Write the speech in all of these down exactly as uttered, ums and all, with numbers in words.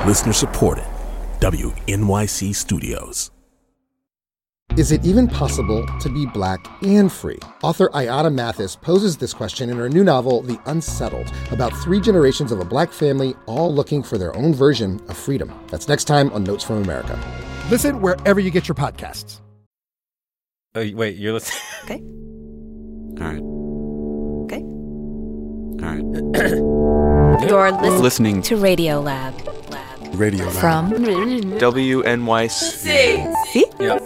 Listener supported. W N Y C Studios. Is it even possible to be black and free? Author Ayanna Mathis poses this question in her new novel, The Unsettled, about three generations of a black family all looking for their own version of freedom. That's next time on Notes from America. Listen wherever you get your podcasts. Oh, wait, you're listening? Okay. All right. Okay. All right. You're listening, Listening to Radio Lab. Lab. Radio Lab. From W N Y C. See? Yep.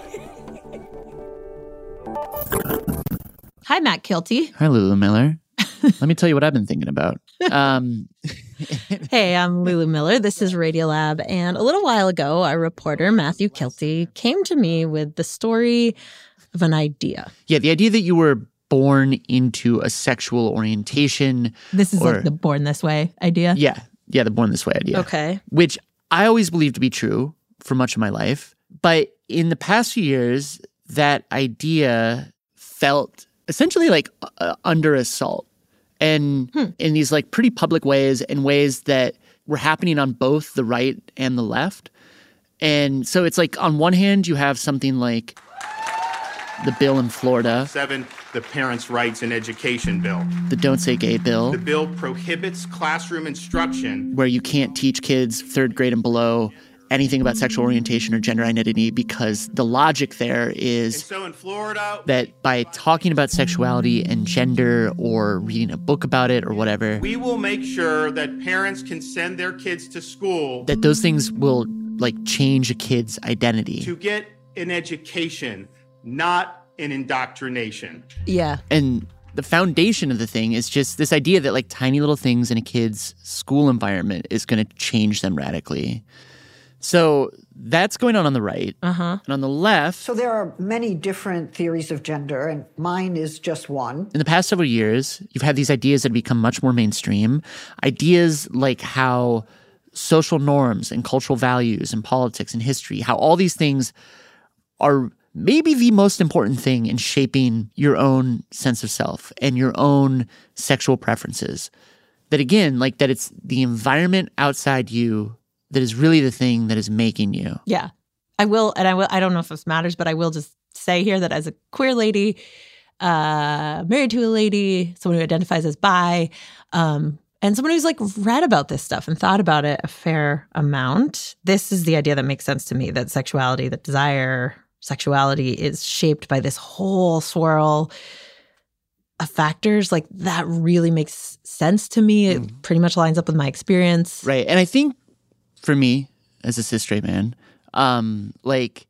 Hi, Matt Kilty. Hi, Lulu Miller. Let me tell you what I've been thinking about. Um, Hey, I'm Lulu Miller. This is Radiolab. And a little while ago, our reporter, Matthew Kilty, came to me with the story of an idea. yeah, the idea that you were born into a sexual orientation. This is or, like the born this way idea? Yeah. Yeah, the born this way idea. Okay. Which I always believed to be true for much of my life. But in the past few years, that idea felt essentially like uh, under assault. And hmm. in these like pretty public ways, in ways that were happening on both the right and the left. And so it's like on one hand, you have something like the bill in Florida. Seven, the Parents' Rights in Education Bill. The Don't Say Gay bill. The bill prohibits classroom instruction where you can't teach kids third grade and below anything about sexual orientation or gender identity because the logic there is and so in Florida, that by talking about sexuality and gender or reading a book about it or whatever, we will make sure that parents can send their kids to school that those things will like change a kid's identity. To get an education, not an indoctrination. Yeah. And the foundation of the thing is just this idea that like tiny little things in a kid's school environment is going to change them radically. So that's going on on the right. Uh-huh. And on the left... So there are many different theories of gender, and mine is just one. In the past several years, you've had these ideas that have become much more mainstream. Ideas like how social norms and cultural values and politics and history, how all these things are maybe the most important thing in shaping your own sense of self and your own sexual preferences. That again, like that it's the environment outside you that is really the thing that is making you. Yeah. I will, and I will, I don't know if this matters, but I will just say here that as a queer lady, uh, married to a lady, someone who identifies as bi, um, and someone who's like read about this stuff and thought about it a fair amount, this is the idea that makes sense to me, that sexuality, that desire, sexuality is shaped by this whole swirl of factors. Like that really makes sense to me. It mm. pretty much lines up with my experience. Right. And I think for me, as a cis straight man, um, like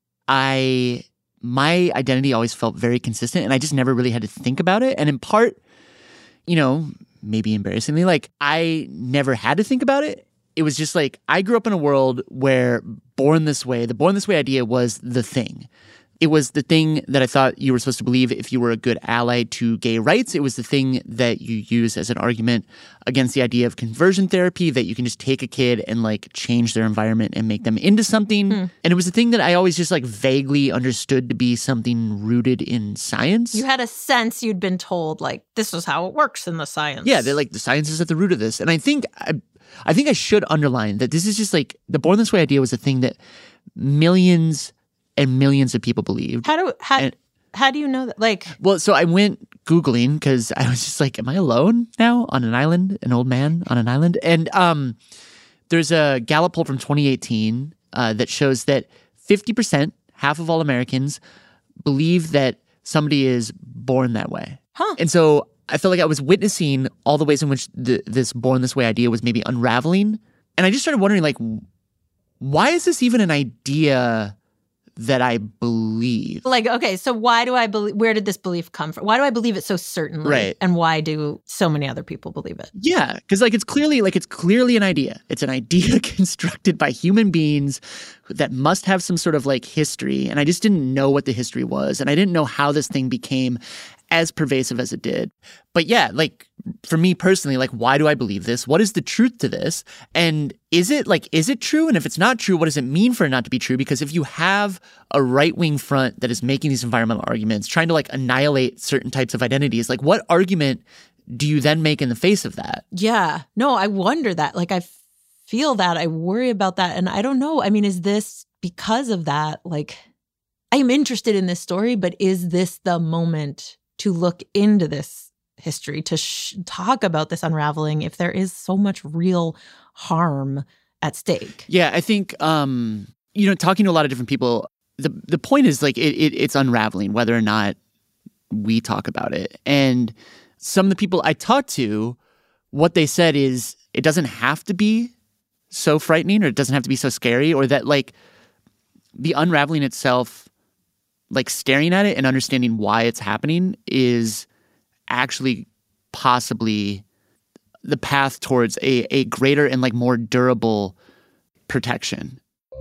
I, my identity always felt very consistent and I just never really had to think about it. And in part, you know, maybe embarrassingly, like I never had to think about it. It was just like, I grew up in a world where born this way, the born this way idea was the thing. It was the thing that I thought you were supposed to believe if you were a good ally to gay rights. It was the thing that you use as an argument against the idea of conversion therapy, that you can just take a kid and like change their environment and make them into something. Mm. And it was the thing that I always just like vaguely understood to be something rooted in science. You had a sense you'd been told like, this is how it works in the science. Yeah, they're like, the science is at the root of this. And I think I, I think I should underline that this is just like, the born this way idea was a thing that millions and millions of people believed. How do how, and, how do you know that? Like, well, so I went Googling because I was just like, am I alone now on an island, an old man on an island? And um, there's a Gallup poll from twenty eighteen uh, that shows that fifty percent, half of all Americans, believe that somebody is born that way. Huh. And so I felt like I was witnessing all the ways in which the, this born this way idea was maybe unraveling. And I just started wondering, like, why is this even an idea that I believe? Like, okay, so why do I believe, where did this belief come from? Why do I believe it so certainly? Right. And why do so many other people believe it? Yeah, because like it's clearly, like it's clearly an idea. It's an idea constructed by human beings that must have some sort of like history. And I just didn't know what the history was. And I didn't know how this thing became as pervasive as it did. But yeah, like for me personally, like why do I believe this? What is the truth to this? And is it like, is it true? And if it's not true, what does it mean for it not to be true? Because if you have a right-wing front that is making these environmental arguments, trying to like annihilate certain types of identities, like what argument do you then make in the face of that? Yeah. No, I wonder that. Like I feel that. I worry about that. And I don't know. I mean, is this because of that? Like, I am interested in this story, but is this the moment to look into this history, to sh- talk about this unraveling if there is so much real harm at stake? Yeah, I think, um, you know, talking to a lot of different people, the the point is like it, it it's unraveling whether or not we talk about it. And some of the people I talked to, what they said is it doesn't have to be so frightening, or it doesn't have to be so scary, or that like the unraveling itself, like staring at it and understanding why it's happening is actually possibly the path towards a, a greater and like more durable protection.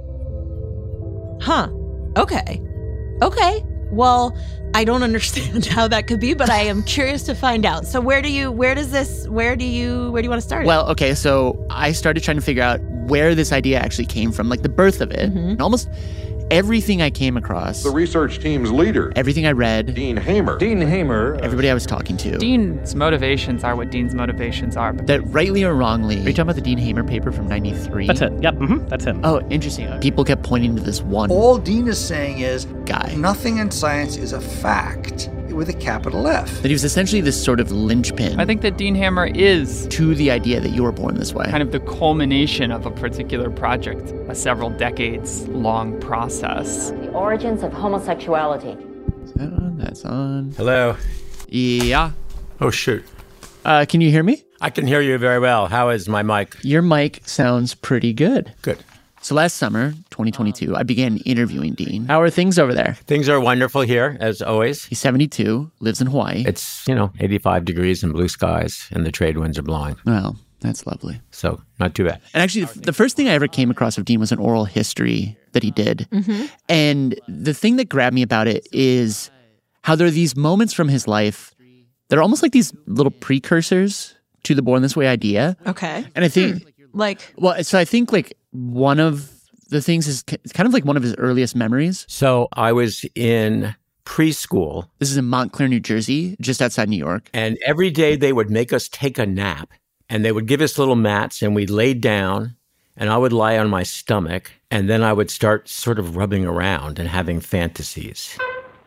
Huh. Okay. Okay. Well, I don't understand how that could be, but I am curious to find out. So where do you, where does this, where do you, where do you want to start it? Well, okay, so I started trying to figure out where this idea actually came from, like the birth of it. Mm-hmm. And almost everything I came across, the research team's leader, everything I read, Dean Hamer. Dean Hamer. Everybody I was talking to. Dean's motivations are what Dean's motivations are. That rightly or wrongly, are you talking about the Dean Hamer paper from ninety-three? That's it. Yep, mm-hmm. That's him. Oh, interesting. People kept pointing to this one All Dean is saying is guy. Nothing in science is a fact with a capital F. That he was essentially this sort of linchpin. I think that Dean Hamer is to the idea that you were born this way. Kind of the culmination of a particular project, a several decades long process. The origins of homosexuality. Is that on? That's on. Hello. Yeah. Oh, shoot. Uh, can you hear me? I can hear you very well. How is my mic? Your mic sounds pretty good. Good. So last summer, twenty twenty-two, I began interviewing Dean. How are things over there? Things are wonderful here, as always. He's seventy-two, lives in Hawaii. It's, you know, eighty-five degrees and blue skies, and the trade winds are blowing. Well, that's lovely. So, not too bad. And actually, the first thing I ever came across of Dean was an oral history that he did. Mm-hmm. And the thing that grabbed me about it is how there are these moments from his life that are almost like these little precursors to the Born This Way idea. Okay. And I think... Hmm. Like, well, so I think like one of the things is it's kind of like one of his earliest memories. So I was in preschool. This is in Montclair, New Jersey, just outside New York. And every day they would make us take a nap, and they would give us little mats, and we'd lay down, and I would lie on my stomach, and then I would start sort of rubbing around and having fantasies.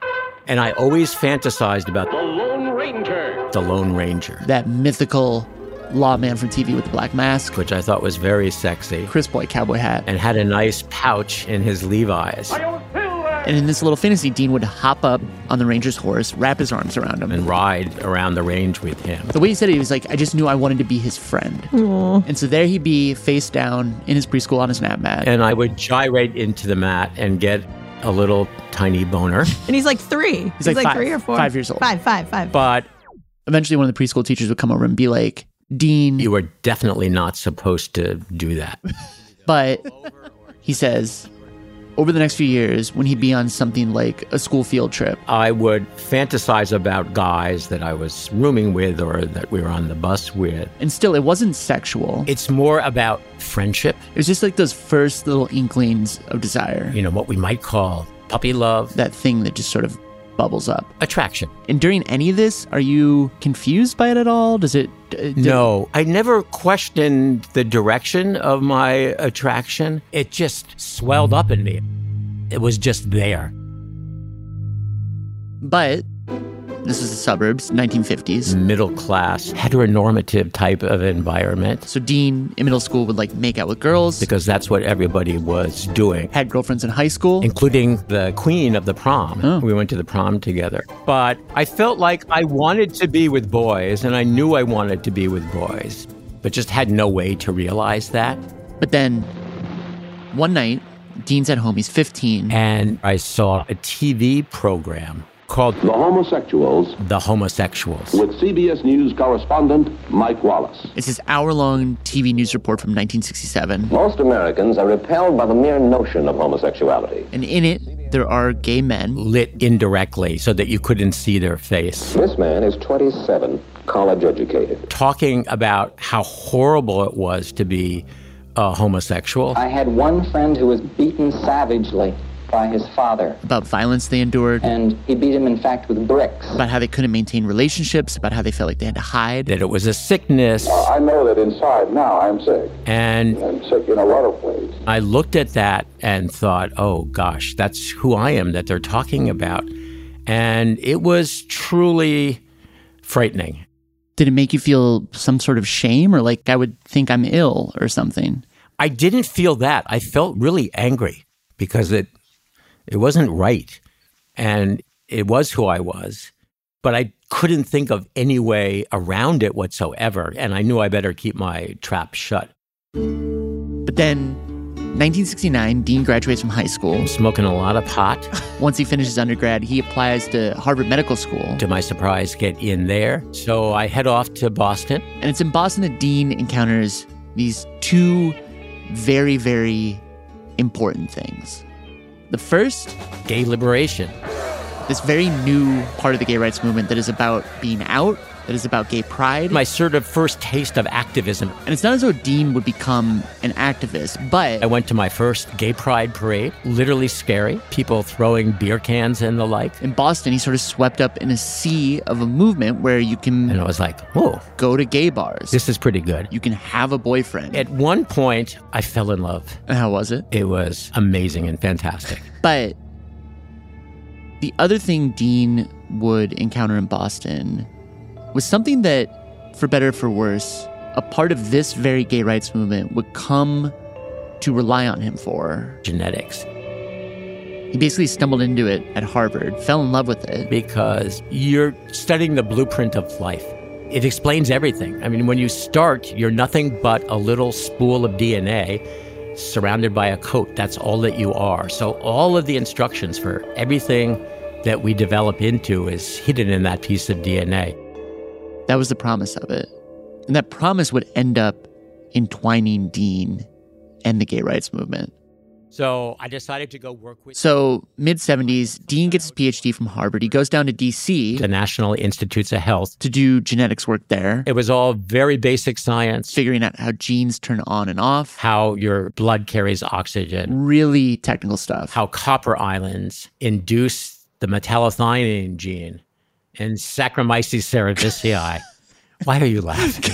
And I always fantasized about the Lone Ranger. The Lone Ranger. That mythical lawman from T V with the black mask. Which I thought was very sexy. Crisp white cowboy hat. And had a nice pouch in his Levi's. And in this little fantasy, Dean would hop up on the ranger's horse, wrap his arms around him. And ride around the range with him. The way he said it, he was like, I just knew I wanted to be his friend. Aww. And so there he'd be face down in his preschool on his nap mat. And I would gyrate into the mat and get a little tiny boner. And he's like three. He's, he's like, like five, three or four. Five years old. Five, five, five. But eventually one of the preschool teachers would come over and be like, Dean. You were definitely not supposed to do that. But he says, over the next few years, when he'd be on something like a school field trip, I would fantasize about guys that I was rooming with or that we were on the bus with. And still, it wasn't sexual. It's more about friendship. It was just like those first little inklings of desire. You know, what we might call puppy love. That thing that just sort of bubbles up. Attraction. And during any of this, are you confused by it at all? Does it... D- no. I never questioned the direction of my attraction. It just swelled up in me. It was just there. But this is the suburbs, nineteen fifties. Middle class, heteronormative type of environment. So Dean, in middle school, would like make out with girls. Because that's what everybody was doing. Had girlfriends in high school. Including the queen of the prom. Oh. We went to the prom together. But I felt like I wanted to be with boys, and I knew I wanted to be with boys, but just had no way to realize that. But then, one night, Dean's at home, he's fifteen. And I saw a T V program called The Homosexuals. The Homosexuals. With C B S News correspondent Mike Wallace. It's this hour-long T V news report from nineteen sixty-seven. Most Americans are repelled by the mere notion of homosexuality. And in it, there are gay men. Lit indirectly so that you couldn't see their face. This man is twenty-seven, college educated. Talking about how horrible it was to be a homosexual. I had one friend who was beaten savagely. by his father. About violence they endured. And he beat him, in fact, with bricks. About how they couldn't maintain relationships, about how they felt like they had to hide. That it was a sickness. Uh, I know that inside now I'm sick. And I'm sick in a lot of ways. I looked at that and thought, oh gosh, that's who I am that they're talking about. And it was truly frightening. Did it make you feel some sort of shame, or like I would think I'm ill or something? I didn't feel that. I felt really angry because it it wasn't right. And it was who I was. But I couldn't think of any way around it whatsoever. And I knew I better keep my trap shut. But then, nineteen sixty-nine, Dean graduates from high school. Smoking a lot of pot. Once he finishes undergrad, he applies to Harvard Medical School. To my surprise, get in there. So I head off to Boston. And it's in Boston that Dean encounters these two very, very important things. The first, gay liberation. This very new part of the gay rights movement that is about being out, that is about gay pride. My sort of first taste of activism. And it's not as though Dean would become an activist, but... I went to my first gay pride parade. Literally scary. People throwing beer cans and the like. In Boston, he sort of swept up in a sea of a movement where you can... And I was like, whoa. Go to gay bars. This is pretty good. You can have a boyfriend. At one point, I fell in love. And how was it? It was amazing and fantastic. But the other thing Dean would encounter in Boston was something that, for better or for worse, a part of this very gay rights movement would come to rely on him for. Genetics. He basically stumbled into it at Harvard, fell in love with it. Because you're studying the blueprint of life. It explains everything. I mean, when you start, you're nothing but a little spool of D N A surrounded by a coat. That's all that you are. So all of the instructions for everything that we develop into is hidden in that piece of D N A. That was the promise of it. And that promise would end up entwining Dean and the gay rights movement. So I decided to go work with... So mid-seventies, Dean gets his P H D from Harvard. He goes down to D C the National Institutes of Health. To do genetics work there. It was all very basic science. Figuring out how genes turn on and off. How your blood carries oxygen. Really technical stuff. How copper islands induce the metallothionein gene in Saccharomyces cerevisiae. Why are you laughing?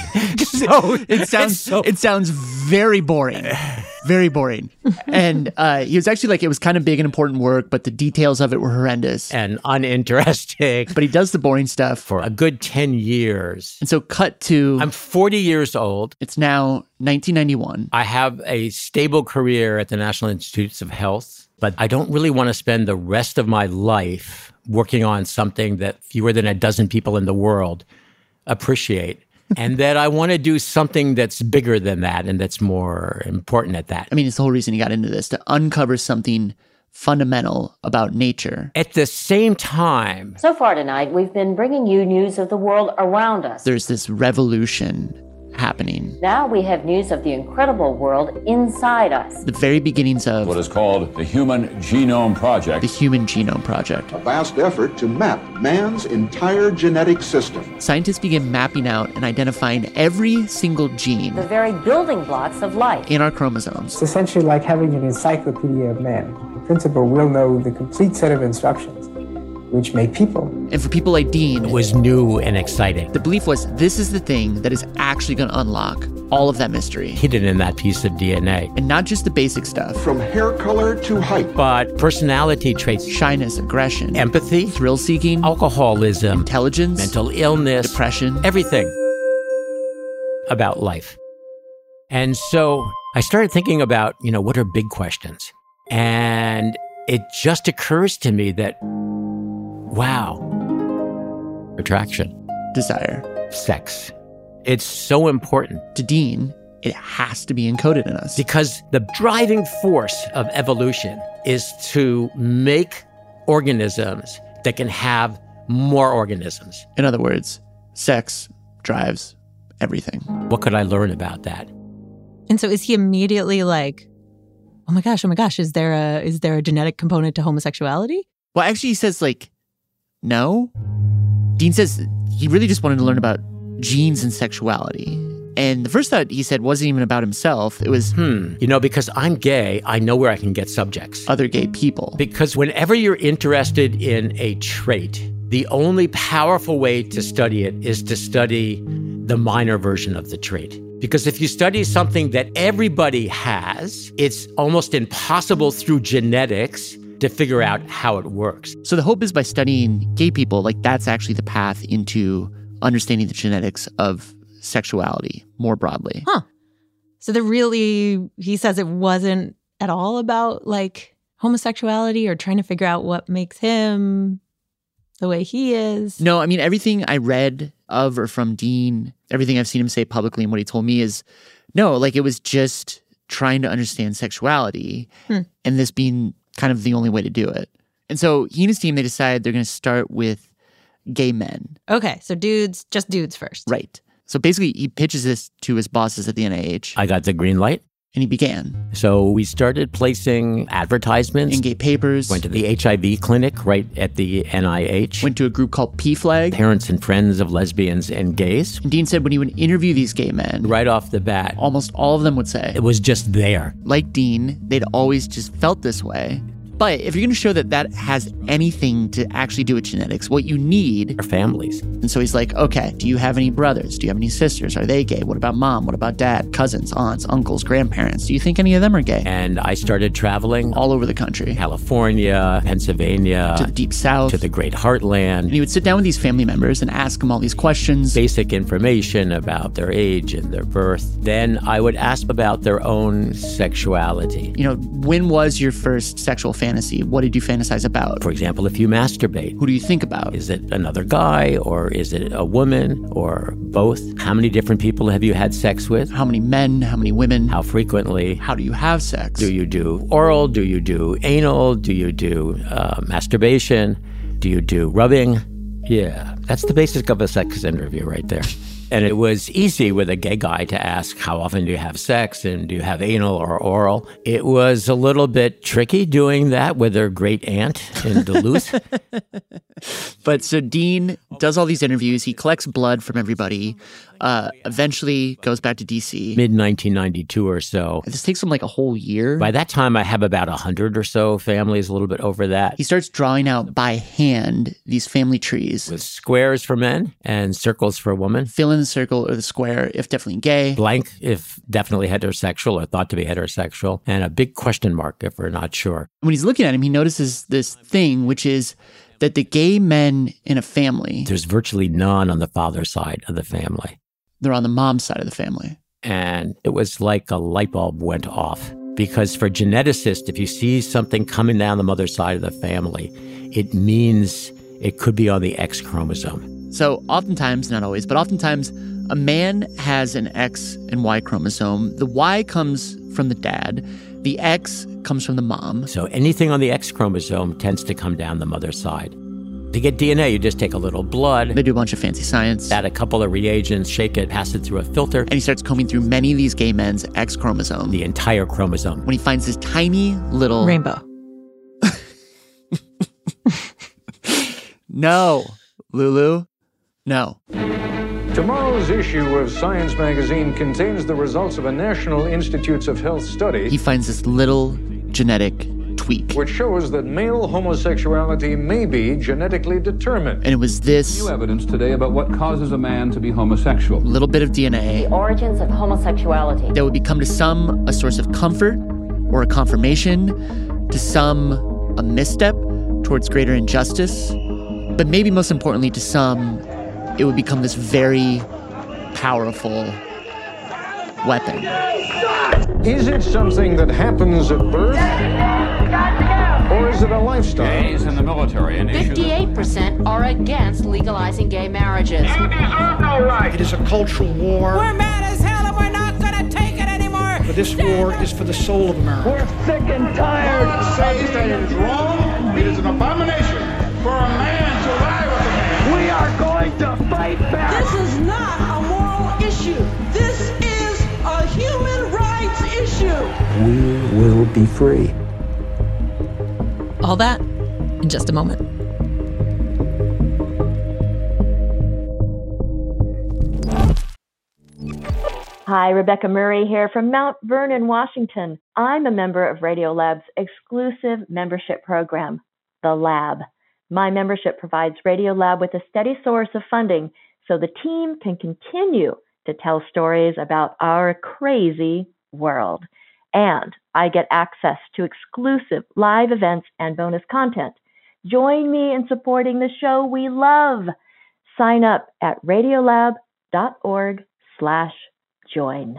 so it sounds so... it sounds very boring, very boring. And uh, he was actually like, it was kind of big and important work, but the details of it were horrendous and uninteresting. But he does the boring stuff for a good ten years. And so, cut to I'm forty years old. It's now nineteen ninety-one. I have a stable career at the National Institutes of Health, but I don't really want to spend the rest of my life working on something that fewer than a dozen people in the world appreciate. And that I want to do something that's bigger than that and that's more important at that. I mean, it's the whole reason he got into this, to uncover something fundamental about nature. At the same time... So far tonight, we've been bringing you news of the world around us. There's this revolution happening. Now we have news of the incredible world inside us. The very beginnings of what is called the Human Genome Project. The Human Genome Project. A vast effort to map man's entire genetic system. Scientists begin mapping out and identifying every single gene. The very building blocks of life. In our chromosomes. It's essentially like having an encyclopedia of man. In principle, we'll know the complete set of instructions which make people. And for people like Dean, it was new and exciting. The belief was this is the thing that is actually going to unlock all of that mystery. Hidden in that piece of D N A. And not just the basic stuff. From hair color to height. But personality traits. Shyness, aggression. Empathy. Thrill-seeking. Alcoholism. Intelligence. Mental illness. Depression. Everything about life. And so I started thinking about, you know, what are big questions? And it just occurs to me that wow. Attraction. Desire. Sex. It's so important. To Dean, it has to be encoded in us. Because the driving force of evolution is to make organisms that can have more organisms. In other words, sex drives everything. What could I learn about that? And so is he immediately like, oh my gosh, oh my gosh, is there a is there a genetic component to homosexuality? Well, actually, he says like, no. Dean says he really just wanted to learn about genes and sexuality. And the first thought he said wasn't even about himself. It was, hmm, you know, because I'm gay, I know where I can get subjects. Other gay people. Because whenever you're interested in a trait, the only powerful way to study it is to study the minor version of the trait. Because if you study something that everybody has, it's almost impossible through genetics to figure out how it works. So the hope is by studying gay people, like that's actually the path into understanding the genetics of sexuality more broadly. Huh. So the really, he says it wasn't at all about like homosexuality or trying to figure out what makes him the way he is. No, I mean, everything I read of or from Dean, everything I've seen him say publicly and what he told me is, no, like it was just trying to understand sexuality hmm. and this being kind of the only way to do it. And so he and his team, they decide they're going to start with gay men. Okay, so dudes, just dudes first. Right. So basically, he pitches this to his bosses at the N I H. I got the green light. And he began. So we started placing advertisements. In gay papers. Went to the H I V clinic right at the N I H. Went to a group called P FLAG. Parents and friends of lesbians and gays. And Dean said when he would interview these gay men. Right off the bat. Almost all of them would say. It was just there. Like Dean, they'd always just felt this way. But if you're going to show that that has anything to actually do with genetics, what you need are families. And so he's like, okay, do you have any brothers? Do you have any sisters? Are they gay? What about mom? What about dad? Cousins, aunts, uncles, grandparents? Do you think any of them are gay? And I started traveling all over the country. California, Pennsylvania. To the deep south. To the great heartland. And he would sit down with these family members and ask them all these questions. Basic information about their age and their birth. Then I would ask about their own sexuality. You know, when was your first sexual fantasy? What did you fantasize about? For example, if you masturbate. Who do you think about? Is it another guy or is it a woman or both? How many different people have you had sex with? How many men? How many women? How frequently? How do you have sex? Do you do oral? Do you do anal? Do you do uh, masturbation? Do you do rubbing? Yeah, that's the basic of a sex interview right there. And it was easy with a gay guy to ask, how often do you have sex and do you have anal or oral? It was a little bit tricky doing that with their great aunt in Duluth. But so Dean does all these interviews. He collects blood from everybody, uh, eventually goes back to D C. mid nineteen ninety-two or so. This takes him like a whole year. By that time, I have about one hundred or so families, a little bit over that. He starts drawing out by hand these family trees. With squares for men and circles for women. Fill in the circle or the square if definitely gay. Blank if definitely heterosexual or thought to be heterosexual. And a big question mark if we're not sure. When he's looking at him, he notices this thing, which is that the gay men in a family... There's virtually none on the father's side of the family. They're on the mom's side of the family. And it was like a light bulb went off. Because for geneticists, if you see something coming down the mother's side of the family, it means it could be on the X chromosome. So oftentimes, not always, but oftentimes, a man has an X and Y chromosome. The Y comes from the dad. The X comes from the mom. So anything on the X chromosome tends to come down the mother's side. To get D N A, you just take a little blood. They do a bunch of fancy science. Add a couple of reagents, shake it, pass it through a filter. And he starts combing through many of these gay men's X chromosome. The entire chromosome. When he finds this tiny little... Rainbow. No, Lulu. No. Tomorrow's issue of Science magazine contains the results of a National Institutes of Health study. He finds this little genetic tweak, which shows that male homosexuality may be genetically determined. And it was this new evidence today about what causes a man to be homosexual. Little bit of D N A. The origins of homosexuality. That would become to some a source of comfort or a confirmation, to some a misstep towards greater injustice, but maybe most importantly to some, it would become this very powerful weapon. Is it something that happens at birth? Or is it a lifestyle? Gays in the military. fifty-eight percent are against legalizing gay marriages. You deserve no right. It is a cultural war. We're mad as hell and we're not going to take it anymore. But this war is for the soul of America. We're sick and tired. God says that it is wrong. It is an abomination for a man to lie with a man. We are going to fight back. This is not a moral issue. This is a human rights issue. We will be free. All that in just a moment. Hi, Rebecca Murray here from Mount Vernon, Washington. I'm a member of Radiolab's exclusive membership program, The Lab. My membership provides Radiolab with a steady source of funding so the team can continue to tell stories about our crazy world. And I get access to exclusive live events and bonus content. Join me in supporting the show we love. Sign up at radiolab.org slash join.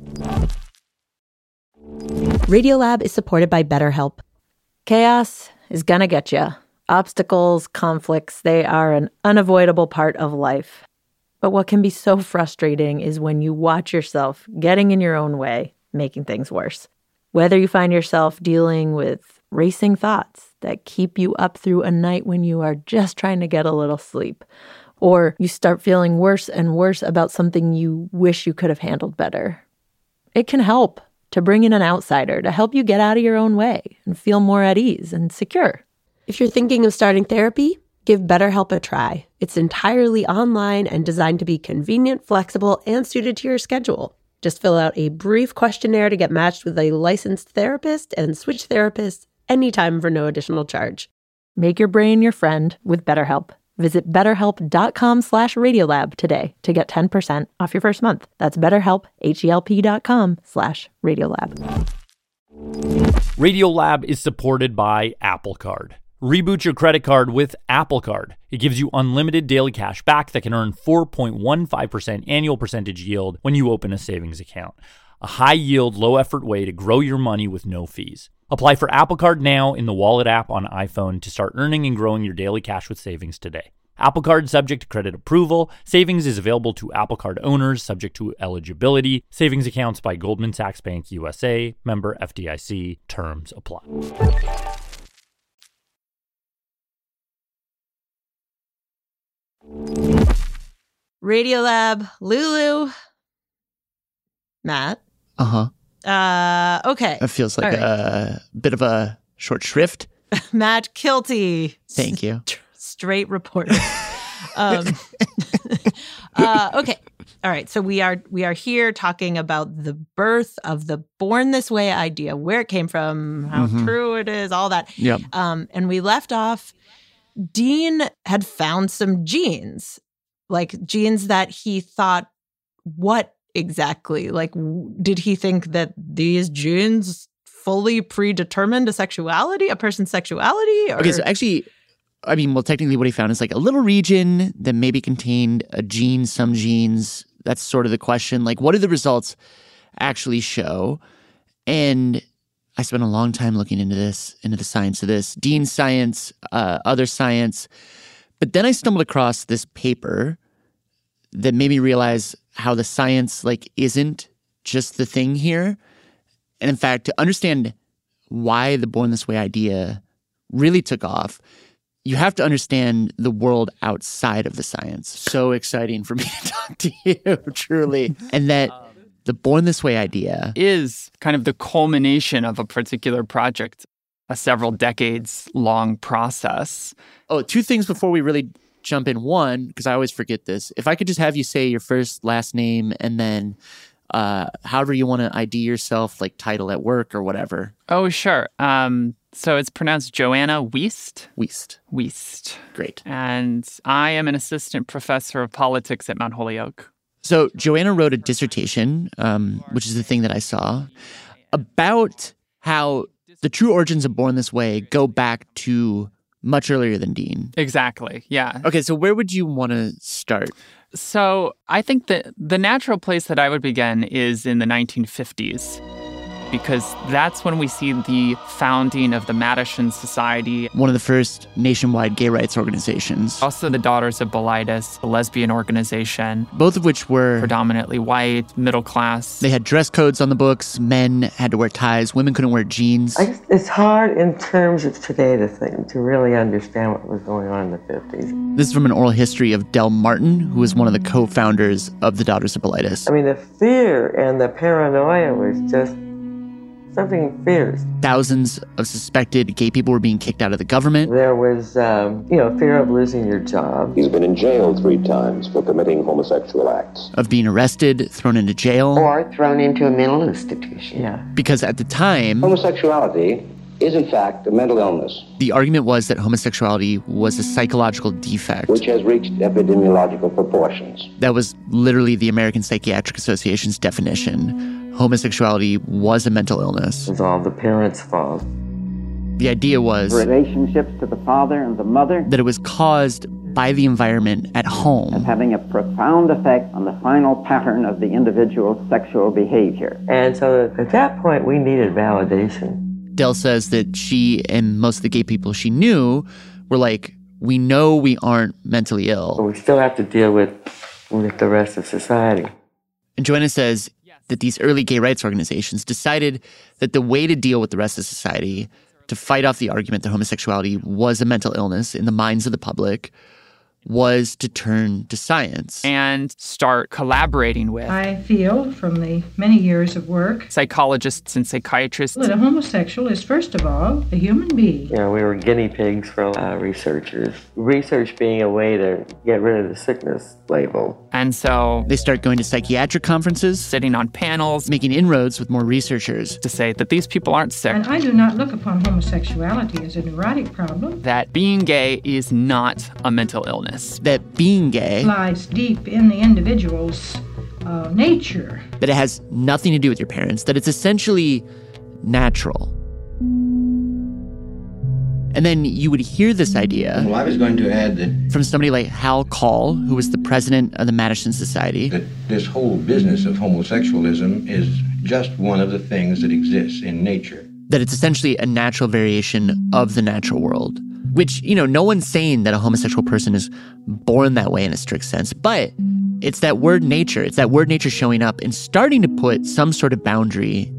Radiolab is supported by BetterHelp. Chaos is gonna get you. Obstacles, conflicts, they are an unavoidable part of life. But what can be so frustrating is when you watch yourself getting in your own way, making things worse. Whether you find yourself dealing with racing thoughts that keep you up through a night when you are just trying to get a little sleep, or you start feeling worse and worse about something you wish you could have handled better. It can help to bring in an outsider to help you get out of your own way and feel more at ease and secure. If you're thinking of starting therapy, give BetterHelp a try. It's entirely online and designed to be convenient, flexible, and suited to your schedule. Just fill out a brief questionnaire to get matched with a licensed therapist and switch therapists anytime for no additional charge. Make your brain your friend with BetterHelp. Visit betterhelp.com slash radiolab today to get ten percent off your first month. That's betterhelp, H-E-L-P dot com slash radiolab. Radiolab is supported by Apple Card. Reboot your credit card with Apple Card. It gives you unlimited daily cash back that can earn four point one five percent annual percentage yield when you open a savings account. A high-yield, low-effort way to grow your money with no fees. Apply for Apple Card now in the Wallet app on iPhone to start earning and growing your daily cash with savings today. Apple Card subject to credit approval. Savings is available to Apple Card owners subject to eligibility. Savings accounts by Goldman Sachs Bank U S A. Member F D I C. Terms apply. Radiolab, Lulu, Matt. Uh-huh. Uh, okay. That feels like right. a bit of a short shrift. Matt Kilty. Thank you. St- straight reporter. um, uh, okay. All right. So we are we are here talking about the birth of the Born This Way idea, where it came from, how mm-hmm. true it is, all that. Yep. Um, and we left off. Dean had found some genes, like genes that he thought, what exactly? Like, w- did he think that these genes fully predetermined a sexuality, a person's sexuality? Or? Okay, so actually, I mean, well, technically what he found is like a little region that maybe contained a gene, some genes. That's sort of the question. Like, what do the results actually show? And I spent a long time looking into this, into the science of this, Dean's science, uh, other science. But then I stumbled across this paper that made me realize how the science, like, isn't just the thing here. And in fact, to understand why the Born This Way idea really took off, you have to understand the world outside of the science. So exciting for me to talk to you, truly. And that the Born This Way idea is kind of the culmination of a particular project, a several decades long process. Oh, two things before we really jump in. One, because I always forget this. If I could just have you say your first, last name, and then uh, however you want to I D yourself, like title at work or whatever. Oh, sure. Um, so it's pronounced Joanna Wiest. Wiest. Wiest. Great. And I am an assistant professor of politics at Mount Holyoke. So Joanna wrote a dissertation, um, which is the thing that I saw, about how the true origins of Born This Way go back to much earlier than Dean. Exactly, yeah. Okay, so where would you want to start? So I think that the natural place that I would begin is in the nineteen fifties. Because that's when we see the founding of the Mattachine Society. One of the first nationwide gay rights organizations. Also the Daughters of Bilitis, a lesbian organization. Both of which were predominantly white, middle class. They had dress codes on the books. Men had to wear ties. Women couldn't wear jeans. I guess it's hard in terms of today to think, to really understand what was going on in the fifties. This is from an oral history of Del Martin, who was one of the co-founders of the Daughters of Bilitis. I mean, the fear and the paranoia was just something fierce. Thousands of suspected gay people were being kicked out of the government. There was, um, you know, fear of losing your job. He's been in jail three times for committing homosexual acts. Of being arrested, thrown into jail. Or thrown into a mental institution. Yeah. Because at the time, homosexuality is in fact a mental illness. The argument was that homosexuality was a psychological defect. Which has reached epidemiological proportions. That was literally the American Psychiatric Association's definition. Homosexuality was a mental illness. It was all the parents' fault. The idea was relationships to the father and the mother, that it was caused by the environment at home, and having a profound effect on the final pattern of the individual's sexual behavior. And so at that point, we needed validation. Del says that she and most of the gay people she knew were like, we know we aren't mentally ill. But we still have to deal with, with the rest of society. And Joanna says that these early gay rights organizations decided that the way to deal with the rest of society, to fight off the argument that homosexuality was a mental illness in the minds of the public, was to turn to science. And start collaborating with, I feel from the many years of work, psychologists and psychiatrists, that a homosexual is, first of all, a human being. Yeah, we were guinea pigs for uh, researchers. Research being a way to get rid of the sickness label. And so they start going to psychiatric conferences, sitting on panels, making inroads with more researchers to say that these people aren't sick. And I do not look upon homosexuality as a neurotic problem. That being gay is not a mental illness. That being gay lies deep in the individual's uh, nature. That it has nothing to do with your parents, that it's essentially natural. And then you would hear this idea well, I was going to add that from somebody like Hal Call, who was the president of the Madison Society. That this whole business of homosexualism is just one of the things that exists in nature. That it's essentially a natural variation of the natural world. Which, you know, no one's saying that a homosexual person is born that way in a strict sense, but it's that word nature. It's that word nature showing up and starting to put some sort of boundary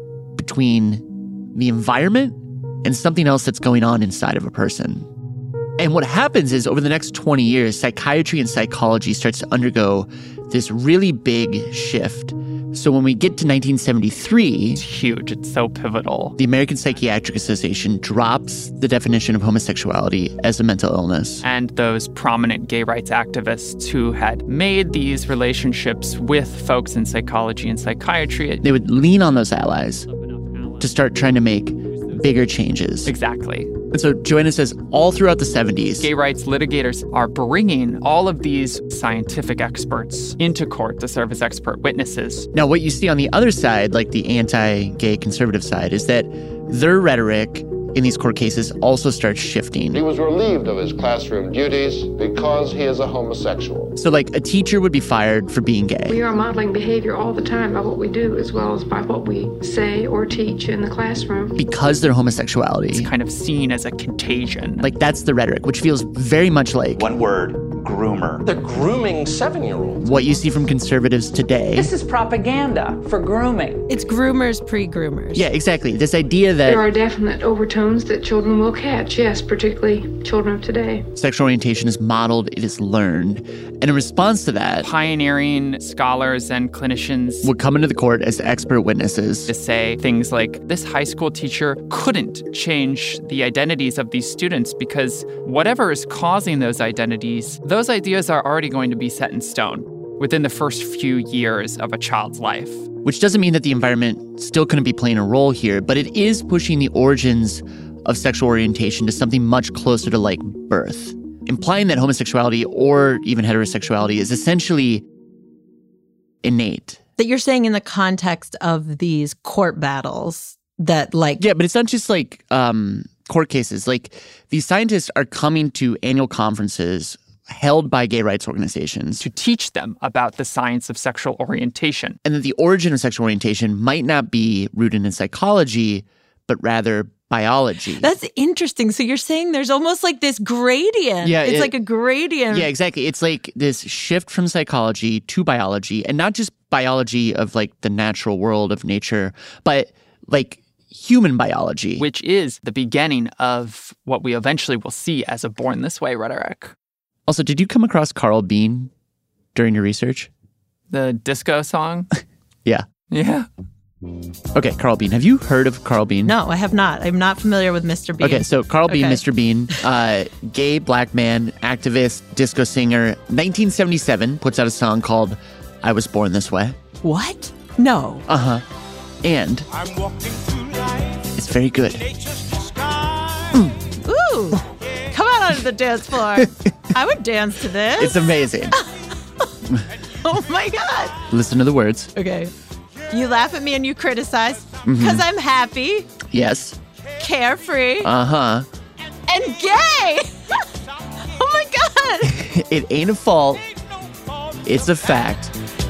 between the environment and something else that's going on inside of a person. And what happens is over the next twenty years, psychiatry and psychology starts to undergo this really big shift. So when we get to nineteen seventy-three... It's huge. It's so pivotal. The American Psychiatric Association drops the definition of homosexuality as a mental illness. And those prominent gay rights activists who had made these relationships with folks in psychology and psychiatry... They would lean on those allies to start trying to make bigger changes. Exactly. And so Joanna says all throughout the seventies, gay rights litigators are bringing all of these scientific experts into court to serve as expert witnesses. Now, what you see on the other side, like the anti-gay conservative side, is that their rhetoric in these court cases also starts shifting. He was relieved of his classroom duties because he is a homosexual. So like a teacher would be fired for being gay. We are modeling behavior all the time by what we do as well as by what we say or teach in the classroom. Because their homosexuality. It's kind of seen as a contagion. Like that's the rhetoric, which feels very much like... One word, groomer. They're grooming seven-year-olds. What you see from conservatives today. This is propaganda for grooming. It's groomers pre-groomers. Yeah, exactly. This idea that... There are definite overtones that children will catch, yes, particularly children of today. Sexual orientation is modeled, it is learned. And in response to that, pioneering scholars and clinicians would come into the court as expert witnesses to say things like, this high school teacher couldn't change the identities of these students because whatever is causing those identities, those ideas are already going to be set in stone within the first few years of a child's life. Which doesn't mean that the environment still couldn't be playing a role here, but it is pushing the origins of sexual orientation to something much closer to like birth, implying that homosexuality or even heterosexuality is essentially innate. That you're saying in the context of these court battles that like... Yeah, but it's not just like um, court cases. Like these scientists are coming to annual conferences held by gay rights organizations to teach them about the science of sexual orientation. And that the origin of sexual orientation might not be rooted in psychology, but rather biology. That's interesting. So you're saying there's almost like this gradient. Yeah, it's it, like a gradient. Yeah, exactly. It's like this shift from psychology to biology, and not just biology of like the natural world of nature, but like human biology. Which is the beginning of what we eventually will see as a born this way rhetoric. Also, did you come across Carl Bean during your research? The disco song? Yeah. Yeah. Okay, Carl Bean. Have you heard of Carl Bean? No, I have not. I'm not familiar with Mister Bean. Okay, so Carl Bean, Okay. Mister Bean, uh, gay black man, activist, disco singer, nineteen seventy-seven, puts out a song called I Was Born This Way. What? No. Uh-huh. And it's very good. Mm. Ooh. Come on onto the dance floor. I would dance to this. It's amazing. Oh my God. Listen to the words. Okay. You laugh at me and you criticize Mhm. because I'm happy, Yes. carefree, Uh-huh. and gay. Oh my God. It ain't a fault. It's a fact.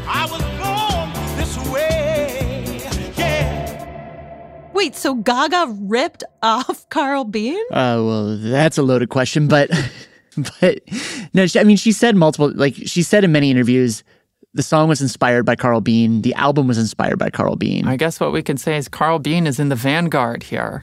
Wait, so Gaga ripped off Carl Bean? Uh, well, that's a loaded question, but, but no, she, I mean, she said multiple, like she said in many interviews, the song was inspired by Carl Bean. The album was inspired by Carl Bean. I guess what we can say is Carl Bean is in the vanguard here.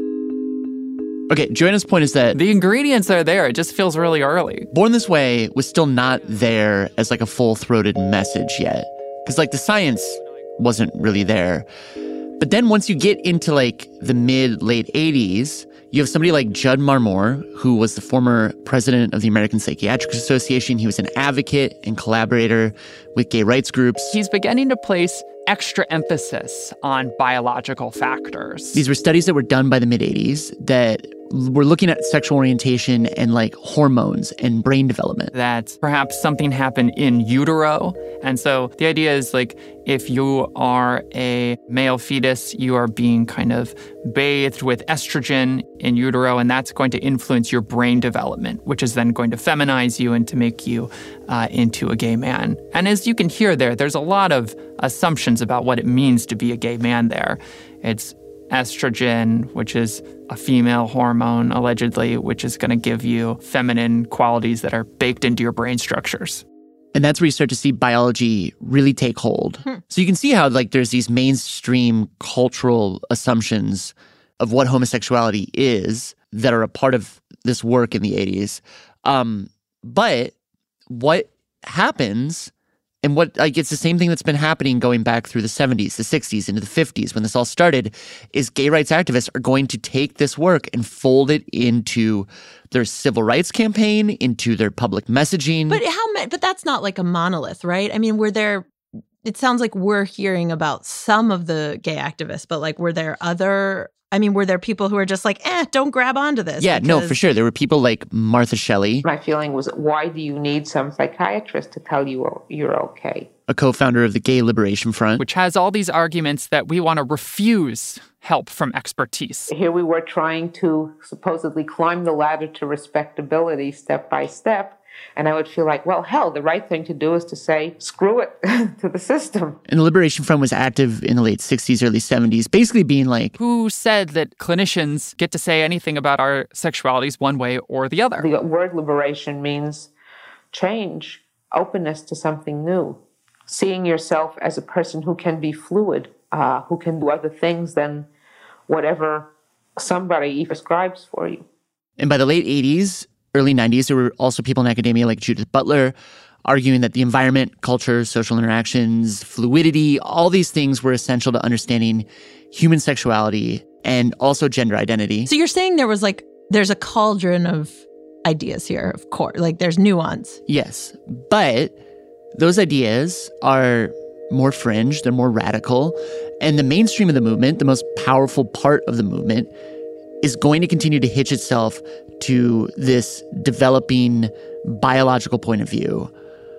Okay, Joanna's point is that the ingredients are there. It just feels really early. Born This Way was still not there as like a full-throated message yet. Because like the science wasn't really there. But then once you get into like the mid, late eighties, you have somebody like Judd Marmor, who was the former president of the American Psychiatric Association. He was an advocate and collaborator with gay rights groups. He's beginning to place extra emphasis on biological factors. These were studies that were done by the mid-eighties that were looking at sexual orientation and like hormones and brain development. That perhaps something happened in utero. And so the idea is like if you are a male fetus, you are being kind of bathed with estrogen in utero, and that's going to influence your brain development, which is then going to feminize you and to make you uh, into a gay man. And as you can hear there, there's a lot of assumptions about what it means to be a gay man there. It's estrogen, which is a female hormone, allegedly, which is going to give you feminine qualities that are baked into your brain structures. And that's where you start to see biology really take hold. Hmm. So you can see how like there's these mainstream cultural assumptions of what homosexuality is that are a part of this work in the eighties. Um, but what happens, and what like it's the same thing that's been happening going back through the seventies, the sixties, into the fifties when this all started, is gay rights activists are going to take this work and fold it into their civil rights campaign, into their public messaging. But how many, but that's not like a monolith, right? I mean, were there, it sounds like we're hearing about some of the gay activists, but like were there other, I mean, were there people who are just like, eh, don't grab onto this? Yeah, no, because- for sure. There were people like Martha Shelley, My feeling was, why do you need some psychiatrist to tell you you're okay? a co-founder of the Gay Liberation Front. Which has all these arguments that we want to refuse help from expertise. Here we were trying to supposedly climb the ladder to respectability step by step. And I would feel like, well, hell, the right thing to do is to say, screw it to the system. And the Liberation Front was active in the late sixties, early seventies, basically being like, Who said that clinicians get to say anything about our sexualities one way or the other? The word liberation means change, openness to something new, seeing yourself as a person who can be fluid, uh, who can do other things than whatever somebody prescribes for you. And by the late eighties, early nineties, there were also people in academia like Judith Butler arguing that the environment, culture, social interactions, fluidity, all these things were essential to understanding human sexuality and also gender identity. So you're saying there was like, there's a cauldron of ideas here, of course. Like there's nuance. Yes, but those ideas are more fringe, they're more radical, and the mainstream of the movement, the most powerful part of the movement, is going to continue to hitch itself to this developing biological point of view.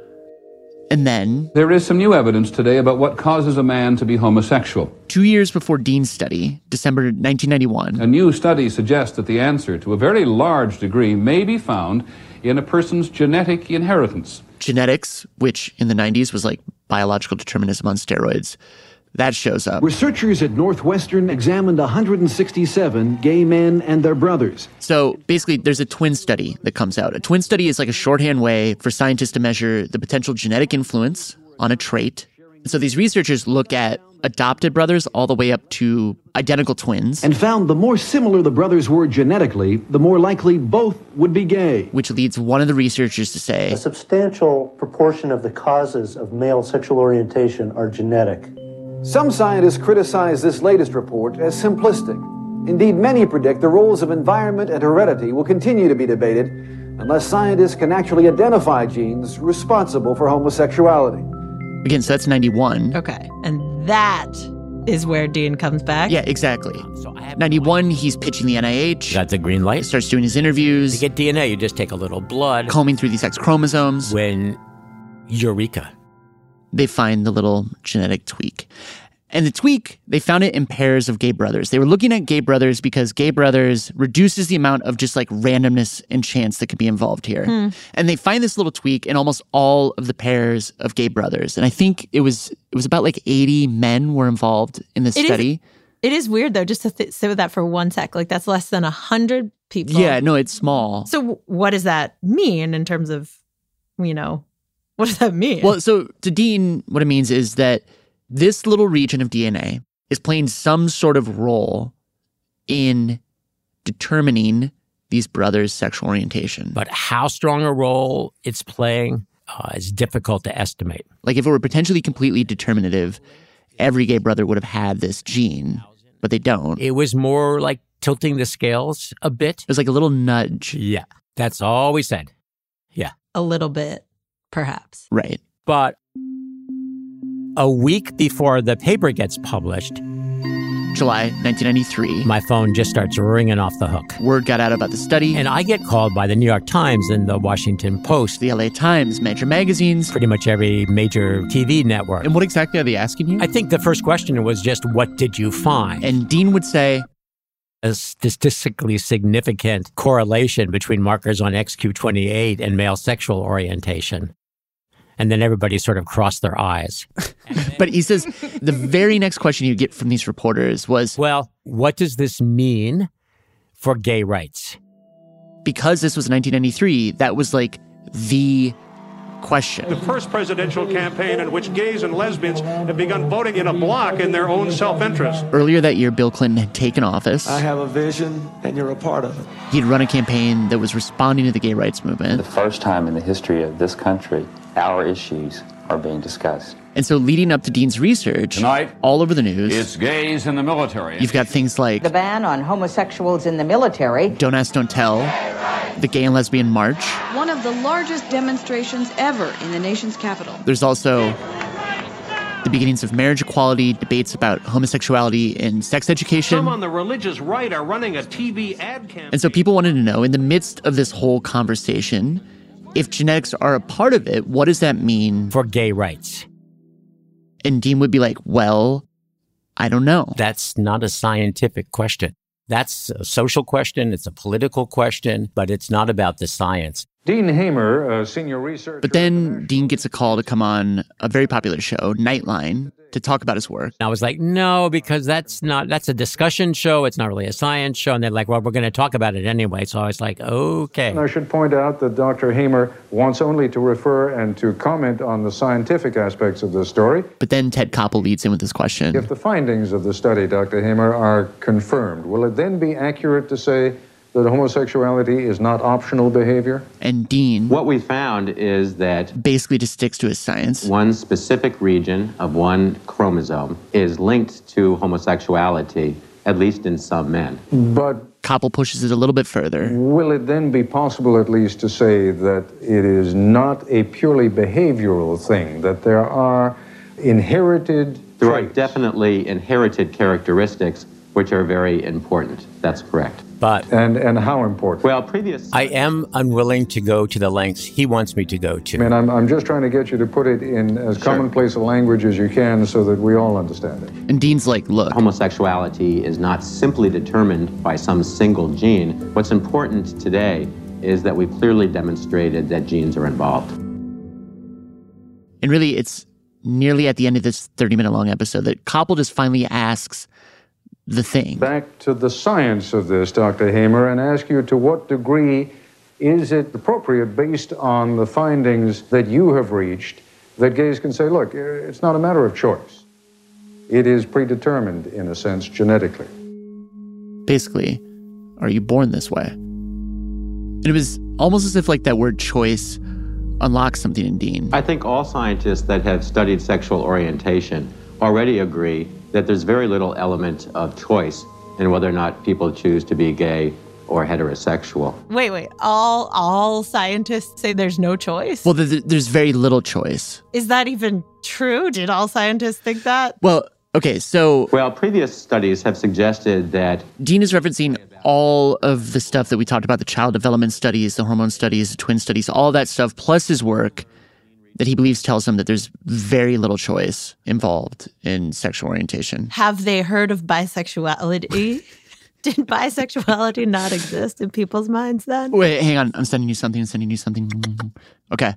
And then, there is some new evidence today about what causes a man to be homosexual. Two years before Dean's study, December nineteen ninety-one, A new study suggests that the answer to a very large degree may be found in a person's genetic inheritance. Genetics, which in the nineties was like biological determinism on steroids, that shows up. Researchers at Northwestern examined one hundred sixty-seven gay men and their brothers. So basically, there's a twin study that comes out. A twin study is like a shorthand way for scientists to measure the potential genetic influence on a trait. And so these researchers look at adopted brothers all the way up to identical twins. And found the more similar the brothers were genetically, the more likely both would be gay. Which leads one of the researchers to say, a substantial proportion of the causes of male sexual orientation are genetic. Some scientists criticize this latest report as simplistic. Indeed, many predict the roles of environment and heredity will continue to be debated unless scientists can actually identify genes responsible for homosexuality. Again, so that's ninety-one. Okay. And that is where Dean comes back? Yeah, exactly. ninety-one, he's pitching the N I H. Got the green light. Starts doing his interviews. To get D N A, you just take a little blood. Combing through these X chromosomes. When, eureka. They find the little genetic tweak. And the tweak, they found it in pairs of gay brothers. They were looking at gay brothers because gay brothers reduces the amount of just like randomness and chance that could be involved here. Hmm. And they find this little tweak in almost all of the pairs of gay brothers. And I think it was it was about like eighty men were involved in this it study. Is, it is weird though, just to th- sit with that for one sec. Like that's less than one hundred people. Yeah, no, it's small. So what does that mean in terms of, you know, what does that mean? Well, so to Dean, what it means is that this little region of D N A is playing some sort of role in determining these brothers' sexual orientation. But how strong a role it's playing uh, is difficult to estimate. Like if it were potentially completely determinative, every gay brother would have had this gene, but they don't. It was more like tilting the scales a bit. It was like a little nudge. Yeah, that's all we said. Yeah. A little bit, perhaps. Right. But a week before the paper gets published, July nineteen ninety-three, my phone just starts ringing off the hook. Word got out about the study. And I get called by the New York Times and the Washington Post, the L A Times, major magazines, pretty much every major T V network. And what exactly are they asking you? I think the first question was just, what did you find? And Dean would say, a statistically significant correlation between markers on X Q twenty-eight and male sexual orientation. And then everybody sort of crossed their eyes. But he says the very next question you get from these reporters was, well, what does this mean for gay rights? Because this was nineteen ninety-three, that was like the question. The first presidential campaign in which gays and lesbians have begun voting in a block in their own self-interest. Earlier that year, Bill Clinton had taken office. I have a vision, and you're a part of it. He'd run a campaign that was responding to the gay rights movement. The first time in the history of this country, our issues are being discussed. And so leading up to Dean's research, tonight, all over the news, it's gays in the military. You've got things like the ban on homosexuals in the military, Don't Ask, Don't Tell, the Gay and Lesbian March. One of the largest demonstrations ever in the nation's capital. There's also the beginnings of marriage equality, debates about homosexuality and sex education. Some on the religious right are running a T V ad campaign. And so people wanted to know, in the midst of this whole conversation, if genetics are a part of it, what does that mean for gay rights? And Dean would be like, well, I don't know. That's not a scientific question. That's a social question. It's a political question, but it's not about the science. Dean Hamer, a senior researcher. But then Dean gets a call to come on a very popular show, Nightline, to talk about his work. I was like, no, because that's not, that's a discussion show. It's not really a science show. And they're like, well, we're going to talk about it anyway. So I was like, okay. And I should point out that Doctor Hamer wants only to refer and to comment on the scientific aspects of the story. But then Ted Koppel leads in with this question. If the findings of the study, Doctor Hamer, are confirmed, will it then be accurate to say that homosexuality is not optional behavior? And Dean, what we found is that basically just sticks to his science. One specific region of one chromosome is linked to homosexuality, at least in some men. But Koppel pushes it a little bit further. Will it then be possible at least to say that it is not a purely behavioral thing, that there are inherited There traits? Are definitely inherited characteristics which are very important. That's correct. But and and how important? Well, previous. I am unwilling to go to the lengths he wants me to go to. I mean, I'm I'm just trying to get you to put it in as sure. commonplace a language as you can, so that we all understand it. And Dean's like, look, homosexuality is not simply determined by some single gene. What's important today is that we've clearly demonstrated that genes are involved. And really, it's nearly at the end of this thirty-minute long episode that Koppel just finally asks the thing. Back to the science of this, Doctor Hamer, and ask you to what degree is it appropriate, based on the findings that you have reached, that gays can say, look, it's not a matter of choice. It is predetermined, in a sense, genetically. Basically, are you born this way? And it was almost as if like that word choice unlocks something in Dean. I think all scientists that have studied sexual orientation already agree that there's very little element of choice in whether or not people choose to be gay or heterosexual. Wait, wait. All all scientists say there's no choice? Well, th- there's very little choice. Is that even true? Did all scientists think that? Well, okay, so... Well, previous studies have suggested that... Dean is referencing all of the stuff that we talked about, the child development studies, the hormone studies, the twin studies, all that stuff, plus his work that he believes tells him that there's very little choice involved in sexual orientation. Have they heard of bisexuality? Did bisexuality not exist in people's minds then? Wait, hang on. I'm sending you something. I'm sending you something. Okay.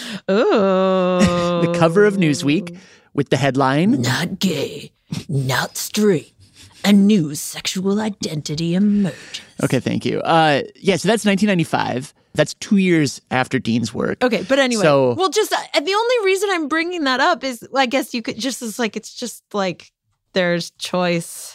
Oh. The cover of Newsweek with the headline, "Not gay, not straight. A new sexual identity emerges." Okay, thank you. Uh, yeah, so that's nineteen ninety-five. That's two years after Dean's work. Okay, but anyway, so, well, just uh, the only reason I'm bringing that up is, I guess you could just, it's like, it's just like there's choice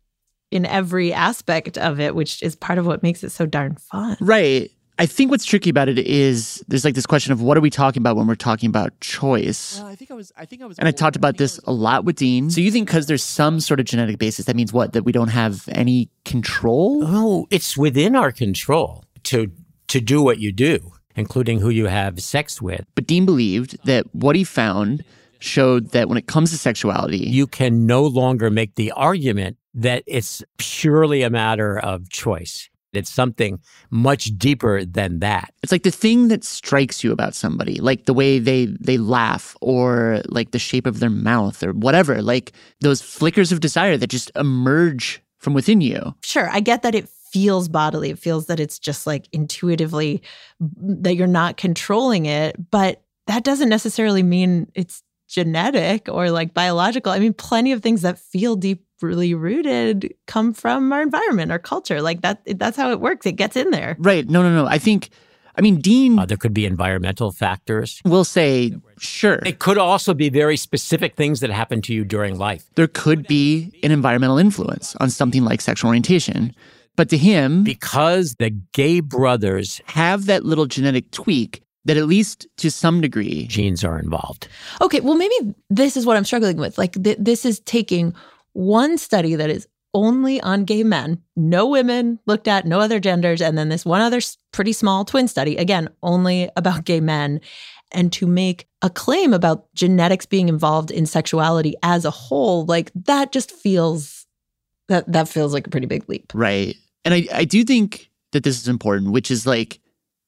in every aspect of it, which is part of what makes it so darn fun. Right. I think what's tricky about it is there's like this question of what are we talking about when we're talking about choice? Well, I think I was, I think I was, and I talked about this a lot with Dean. So you think because there's some sort of genetic basis, that means what? That we don't have any control? Oh, it's within our control to to do what you do, including who you have sex with. But Dean believed that what he found showed that when it comes to sexuality, you can no longer make the argument that it's purely a matter of choice. It's something much deeper than that. It's like the thing that strikes you about somebody, like the way they, they laugh or like the shape of their mouth or whatever, like those flickers of desire that just emerge from within you. Sure, I get that it feels bodily. It feels that it's just like intuitively that you're not controlling it, but that doesn't necessarily mean it's genetic or like biological. I mean, plenty of things that feel deeply rooted come from our environment, our culture. Like that, that's how it works. It gets in there. Right. No, no, no. I think, I mean, Dean... Uh, there could be environmental factors. We'll say, sure. It could also be very specific things that happen to you during life. There could be an environmental influence on something like sexual orientation. But to him... Because the gay brothers have that little genetic tweak that at least to some degree... genes are involved. Okay, well, maybe this is what I'm struggling with. Like, th- this is taking one study that is only on gay men, no women looked at, no other genders, and then this one other pretty small twin study, again, only about gay men, and to make a claim about genetics being involved in sexuality as a whole, like, that just feels... That, that feels like a pretty big leap. Right. And I, I do think that this is important, which is like,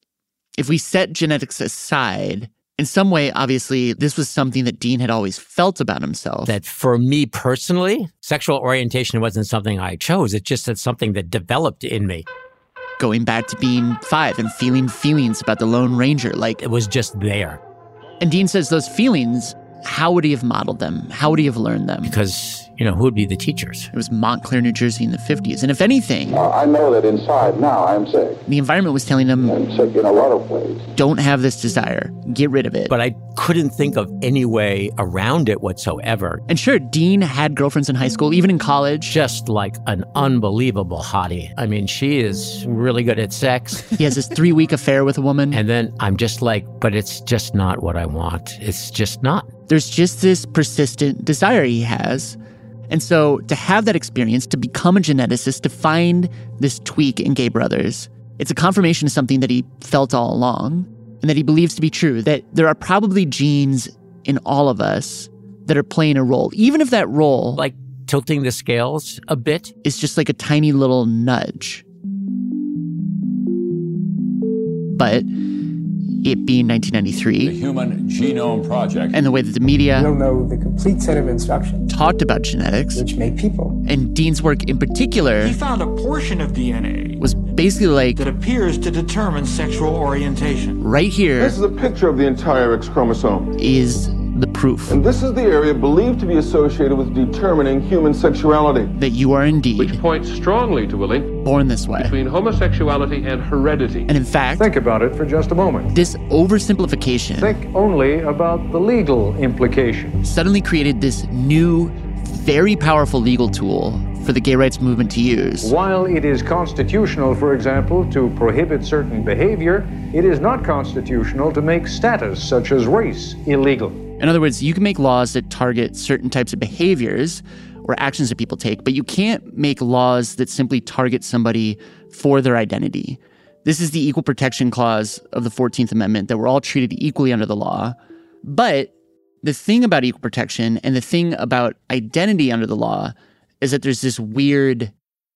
if we set genetics aside, in some way, obviously, this was something that Dean had always felt about himself. That for me personally, sexual orientation wasn't something I chose. It's just that something that developed in me. Going back to being five and feeling feelings about the Lone Ranger, like... It was just there. And Dean says those feelings, how would he have modeled them? How would he have learned them? Because, you know, who would be the teachers? It was Montclair, New Jersey in the fifties. And if anything... Uh, I know that inside now I'm sick. The environment was telling him... I'm sick in a lot of ways. Don't have this desire. Get rid of it. But I couldn't think of any way around it whatsoever. And sure, Dean had girlfriends in high school, even in college. Just like an unbelievable hottie. I mean, she is really good at sex. He has this three-week affair with a woman. And then I'm just like, but it's just not what I want. It's just not. There's just this persistent desire he has. And so to have that experience, to become a geneticist, to find this tweak in gay brothers, it's a confirmation of something that he felt all along and that he believes to be true, that there are probably genes in all of us that are playing a role, even if that role... Like tilting the scales a bit? Is just like a tiny little nudge. But... it being nineteen ninety-three. The Human Genome Project. And the way that the media... You'll know the complete set of instructions. ...talked about genetics. Which make people. And Dean's work in particular... He found a portion of D N A... was basically like... that appears to determine sexual orientation. Right here... This is a picture of the entire X chromosome. ...is the proof. And this is the area believed to be associated with determining human sexuality. That you are indeed... which points strongly to a link... born this way. ...between homosexuality and heredity. And in fact... Think about it for just a moment. This oversimplification... Think only about the legal implications. ...suddenly created this new, very powerful legal tool for the gay rights movement to use. While it is constitutional, for example, to prohibit certain behavior, it is not constitutional to make status, such as race, illegal. In other words, you can make laws that target certain types of behaviors or actions that people take, but you can't make laws that simply target somebody for their identity. This is the Equal Protection Clause of the fourteenth Amendment, that we're all treated equally under the law. But the thing about equal protection and the thing about identity under the law is that there's this weird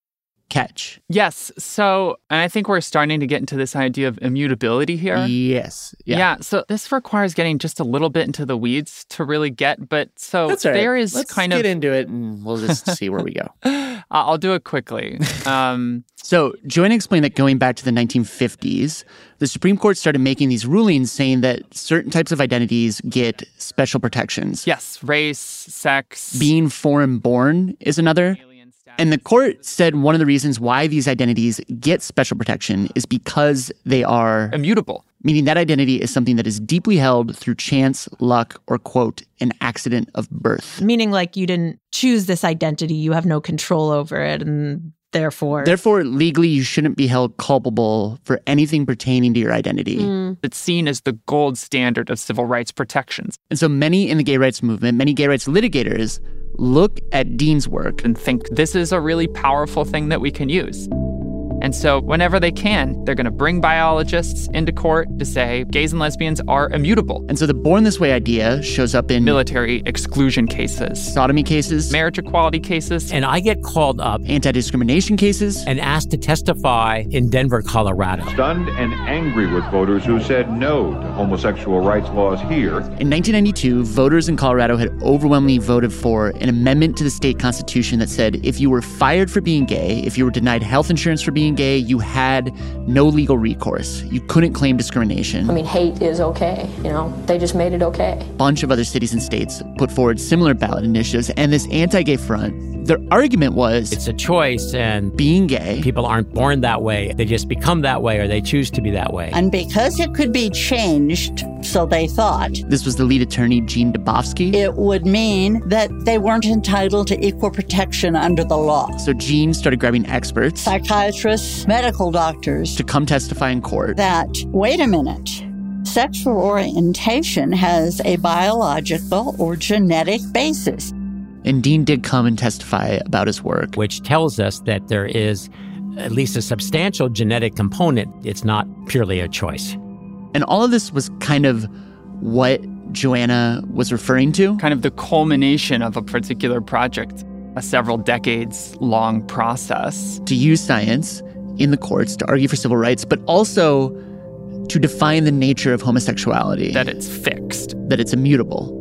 catch. Yes. So, and I think we're starting to get into this idea of immutability here. Yes. Yeah. Yeah. So this requires getting just a little bit into the weeds to really get. But so That's all right. there is Let's kind get of into it and we'll just see where we go. I'll do it quickly. Um, so Joanna explained that going back to the nineteen fifties, the Supreme Court started making these rulings saying that certain types of identities get special protections. Yes. Race, sex. Being foreign born is another. And the court said one of the reasons why these identities get special protection is because they are immutable, meaning that identity is something that is deeply held through chance, luck, or, quote, an accident of birth. Meaning like you didn't choose this identity, you have no control over it, and therefore... Therefore, legally, you shouldn't be held culpable for anything pertaining to your identity. Mm. It's seen as the gold standard of civil rights protections. And so many in the gay rights movement, many gay rights litigators look at Dean's work and think this is a really powerful thing that we can use. And so whenever they can, they're going to bring biologists into court to say gays and lesbians are immutable. And so the Born This Way idea shows up in military exclusion cases, sodomy cases, marriage equality cases. And I get called up, anti-discrimination cases, and asked to testify in Denver, Colorado. Stunned and angry with voters who said no to homosexual rights laws here. In nineteen ninety-two, voters in Colorado had overwhelmingly voted for an amendment to the state constitution that said if you were fired for being gay, if you were denied health insurance for being gay, you had no legal recourse. You couldn't claim discrimination. I mean, hate is okay. You know, they just made it okay. A bunch of other cities and states put forward similar ballot initiatives, and this anti-gay front, their argument was it's a choice, and being gay, people aren't born that way. They just become that way, or they choose to be that way. And because it could be changed, so they thought. This was the lead attorney, Jean Dubofsky. It would mean that they weren't entitled to equal protection under the law. So Jean started grabbing experts, psychiatrists, medical doctors, to come testify in court. That, wait a minute, sexual orientation has a biological or genetic basis. And Dean did come and testify about his work. Which tells us that there is at least a substantial genetic component. It's not purely a choice. And all of this was kind of what Joanna was referring to. Kind of the culmination of a particular project, a several decades long process. To use science in the courts to argue for civil rights, but also to define the nature of homosexuality. That it's fixed. That it's immutable.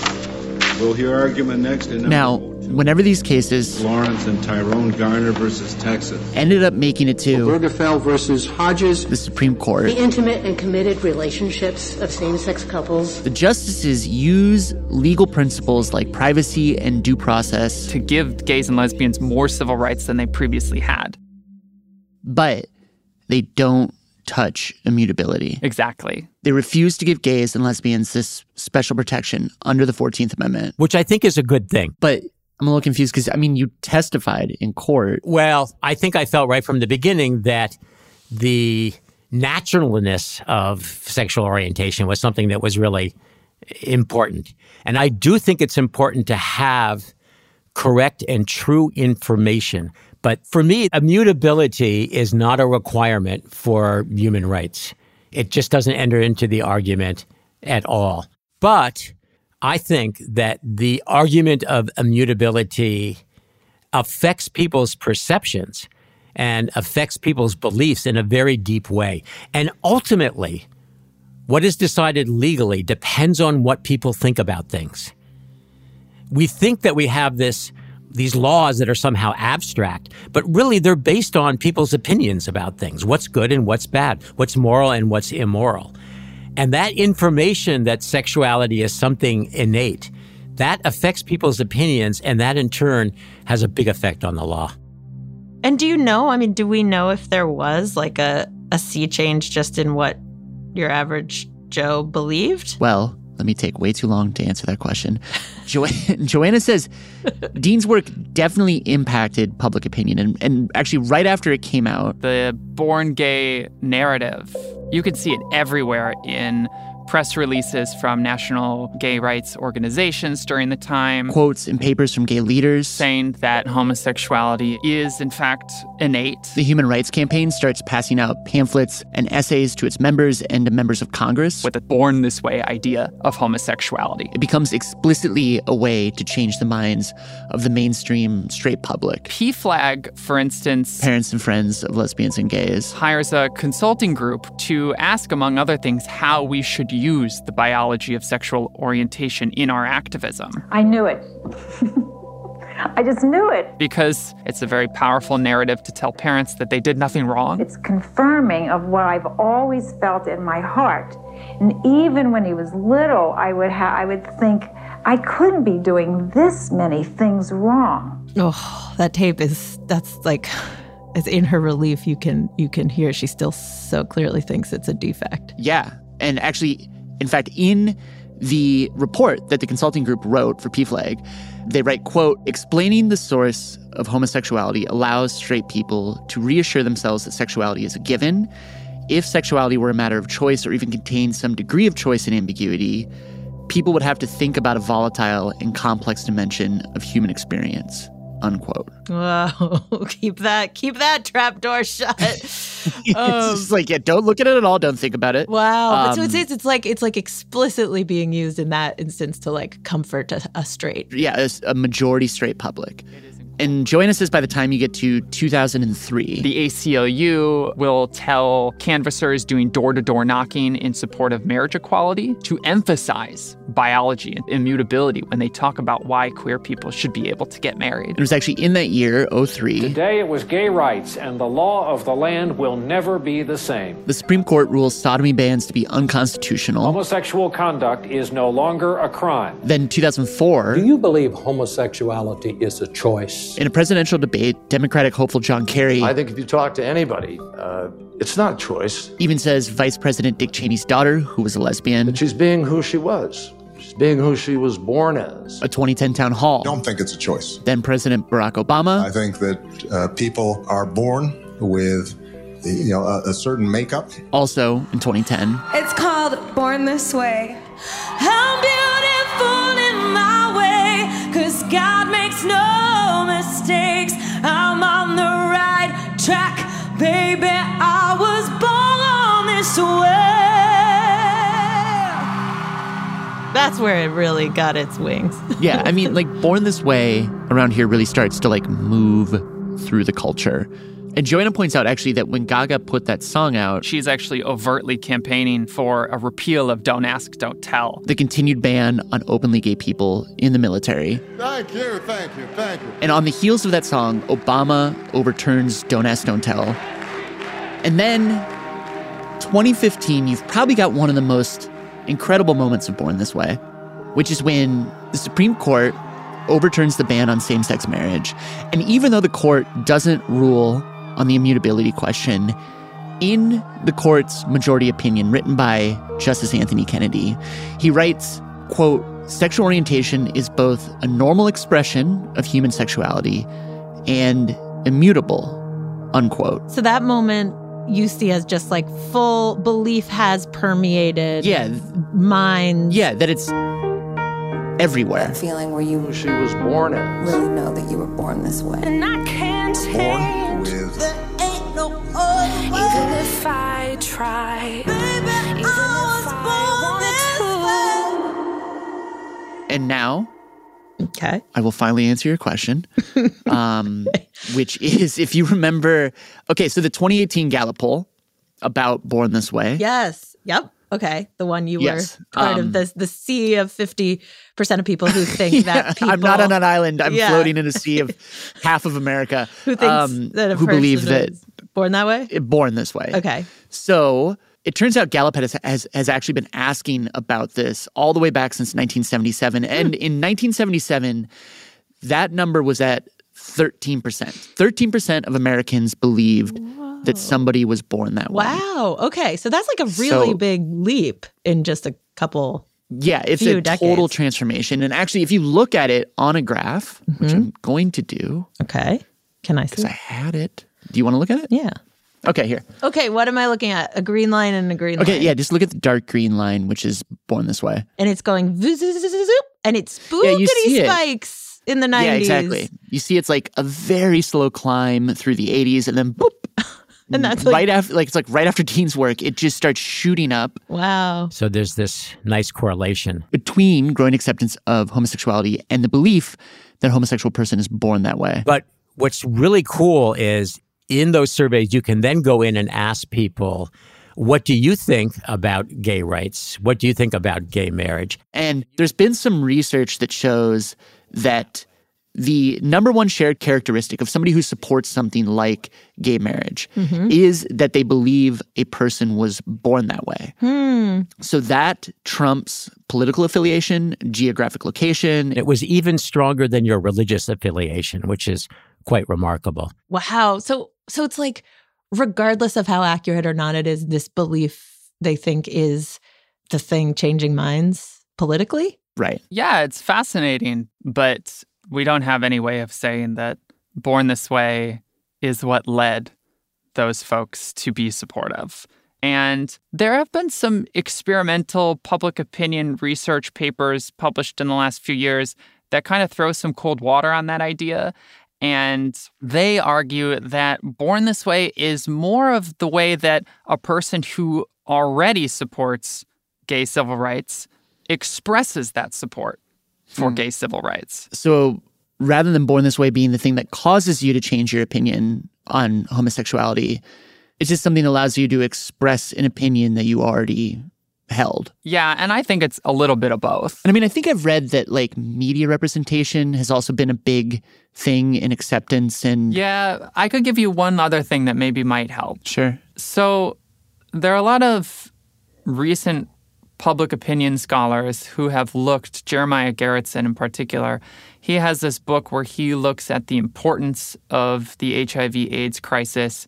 We'll hear argument next in now, whenever these cases, Lawrence and Tyrone Garner versus Texas, ended up making it to Obergefell versus Hodges, the Supreme Court, the intimate and committed relationships of same-sex couples, the justices use legal principles like privacy and due process to give gays and lesbians more civil rights than they previously had. But they don't touch immutability. Exactly. They refuse to give gays and lesbians this special protection under the fourteenth Amendment. Which I think is a good thing. But I'm a little confused because, I mean, you testified in court. Well, I think I felt right from the beginning that the naturalness of sexual orientation was something that was really important. And I do think it's important to have correct and true information. But for me, immutability is not a requirement for human rights. It just doesn't enter into the argument at all. But I think that the argument of immutability affects people's perceptions and affects people's beliefs in a very deep way. And ultimately, what is decided legally depends on what people think about things. We think that we have this these laws that are somehow abstract, but really they're based on people's opinions about things, what's good and what's bad, what's moral and what's immoral. And that information that sexuality is something innate, that affects people's opinions, and that in turn has a big effect on the law. And do you know, I mean, do we know if there was like a, a sea change just in what your average Joe believed? Well, let me take way too long to answer that question. Jo- Joanna says Dean's work definitely impacted public opinion. And, and actually, right after it came out, the born gay narrative, you could see it everywhere in press releases from national gay rights organizations during the time. Quotes in papers from gay leaders saying that homosexuality is, in fact, innate. The Human Rights Campaign starts passing out pamphlets and essays to its members and to members of Congress with a born this way idea of homosexuality. It becomes explicitly a way to change the minds of the mainstream straight public. P FLAG, for instance, Parents and Friends of Lesbians and Gays, hires a consulting group to ask, among other things, how we should use the biology of sexual orientation in our activism. I knew it. I just knew it. Because it's a very powerful narrative to tell parents that they did nothing wrong. It's confirming of what I've always felt in my heart. And even when he was little, I would ha- I would think, I couldn't be doing this many things wrong. Oh, that tape is, that's like... It's in her relief, you can you can hear she still so clearly thinks it's a defect. Yeah. And actually, in fact, in the report that the consulting group wrote for P FLAG, they write, quote, explaining the source of homosexuality allows straight people to reassure themselves that sexuality is a given. If sexuality were a matter of choice or even contained some degree of choice and ambiguity, people would have to think about a volatile and complex dimension of human experience. Unquote. Whoa, keep that, keep that trapdoor shut. It's um, just like, yeah, don't look at it at all. Don't think about it. Wow. Um, but so it's, it's like it's like explicitly being used in that instance to like comfort a, a straight. Yeah, a, a majority straight public. And Joanna says by the time you get to two thousand three, the A C L U will tell canvassers doing door-to-door knocking in support of marriage equality to emphasize biology and immutability when they talk about why queer people should be able to get married. It was actually in that year, oh three. Today it was gay rights, and the law of the land will never be the same. The Supreme Court rules sodomy bans to be unconstitutional. Homosexual conduct is no longer a crime. Then two thousand four. Do you believe homosexuality is a choice? In a presidential debate, Democratic hopeful John Kerry, I think if you talk to anybody, uh, it's not a choice. Even says Vice President Dick Cheney's daughter, who was a lesbian, that she's being who she was. She's being who she was born as. A twenty ten town hall. I don't think it's a choice. Then President Barack Obama. I think that uh, people are born with, you know, a, a certain makeup. Also in twenty ten. It's called Born This Way. I'm beautiful in my way, 'cause God makes no mistakes. I'm on the right track, baby. I was born this way. That's where it really got its wings. Yeah, I mean, like, Born This Way around here really starts to, like, move through the culture. And Joanna points out, actually, that when Gaga put that song out, she's actually overtly campaigning for a repeal of Don't Ask, Don't Tell. The continued ban on openly gay people in the military. Thank you, thank you, thank you. And on the heels of that song, Obama overturns Don't Ask, Don't Tell. And then, twenty fifteen, you've probably got one of the most incredible moments of Born This Way, which is when the Supreme Court overturns the ban on same-sex marriage. And even though the court doesn't rule on the immutability question, in the court's majority opinion written by Justice Anthony Kennedy, he writes, quote, sexual orientation is both a normal expression of human sexuality and immutable, unquote. So that moment you see as just like full belief has permeated yeah. minds. Yeah, that it's everywhere. That feeling where you she was born as. really know that you were born this way. And I can't Born with. There ain't no other way. Even if I try, baby, even I was born born this way. And now, okay, I will finally answer your question, um, which is, if you remember, okay, so the twenty eighteen Gallup poll about Born This Way. Yes. Yep. Okay. The one you yes. were part um, of, the, the sea of fifty percent of people who think yeah, that people... I'm not on an island. I'm yeah. floating in a sea of half of America. Who thinks um, that a who person believe that is born that way? Born this way. Okay. So it turns out Gallup has, has, has actually been asking about this all the way back since nineteen seventy-seven. And in nineteen seventy-seven, that number was at thirteen percent. thirteen percent of Americans believed Whoa. that somebody was born that way. Wow. Okay. So that's like a really so, big leap in just a couple Yeah, it's few a decades. total transformation. And actually, if you look at it on a graph, mm-hmm. which I'm going to do. Okay. Can I see? Because I had it. Do you want to look at it? Yeah. Okay, here. Okay, what am I looking at? A green line and a green Okay, line. yeah, just look at the dark green line, which is Born This Way. And it's going zoop, zoop, zoop, zoop, zoop, and it's Yeah, you spookity see it. spikes in the nineties. Yeah, exactly. You see it's like a very slow climb through the eighties and then boop. And that's like, right after, like it's like right after Teen's work, it just starts shooting up. Wow. So there's this nice correlation between growing acceptance of homosexuality and the belief that a homosexual person is born that way. But what's really cool is in those surveys, you can then go in and ask people, what do you think about gay rights? What do you think about gay marriage? And there's been some research that shows that the number one shared characteristic of somebody who supports something like gay marriage Mhm. is that they believe a person was born that way. Hmm. So that trumps political affiliation, geographic location. It was even stronger than your religious affiliation, which is quite remarkable. Wow. So so it's like, regardless of how accurate or not it is, this belief they think is the thing changing minds politically? Right. Yeah, it's fascinating, but we don't have any way of saying that Born This Way is what led those folks to be supportive. And there have been some experimental public opinion research papers published in the last few years that kind of throw some cold water on that idea. And they argue that Born This Way is more of the way that a person who already supports gay civil rights expresses that support for Hmm. gay civil rights. So rather than Born This Way being the thing that causes you to change your opinion on homosexuality, it's just something that allows you to express an opinion that you already held. Yeah, and I think it's a little bit of both. And I mean, I think I've read that like media representation has also been a big thing in acceptance and Yeah, I could give you one other thing that maybe might help. Sure. So there are a lot of recent public opinion scholars who have looked, Jeremiah Gerritsen in particular, he has this book where he looks at the importance of the H I V AIDS crisis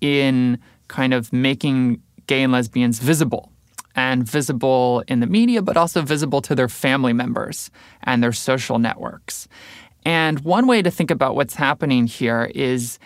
in kind of making gay and lesbians visible, and visible in the media, but also visible to their family members and their social networks. And one way to think about what's happening here is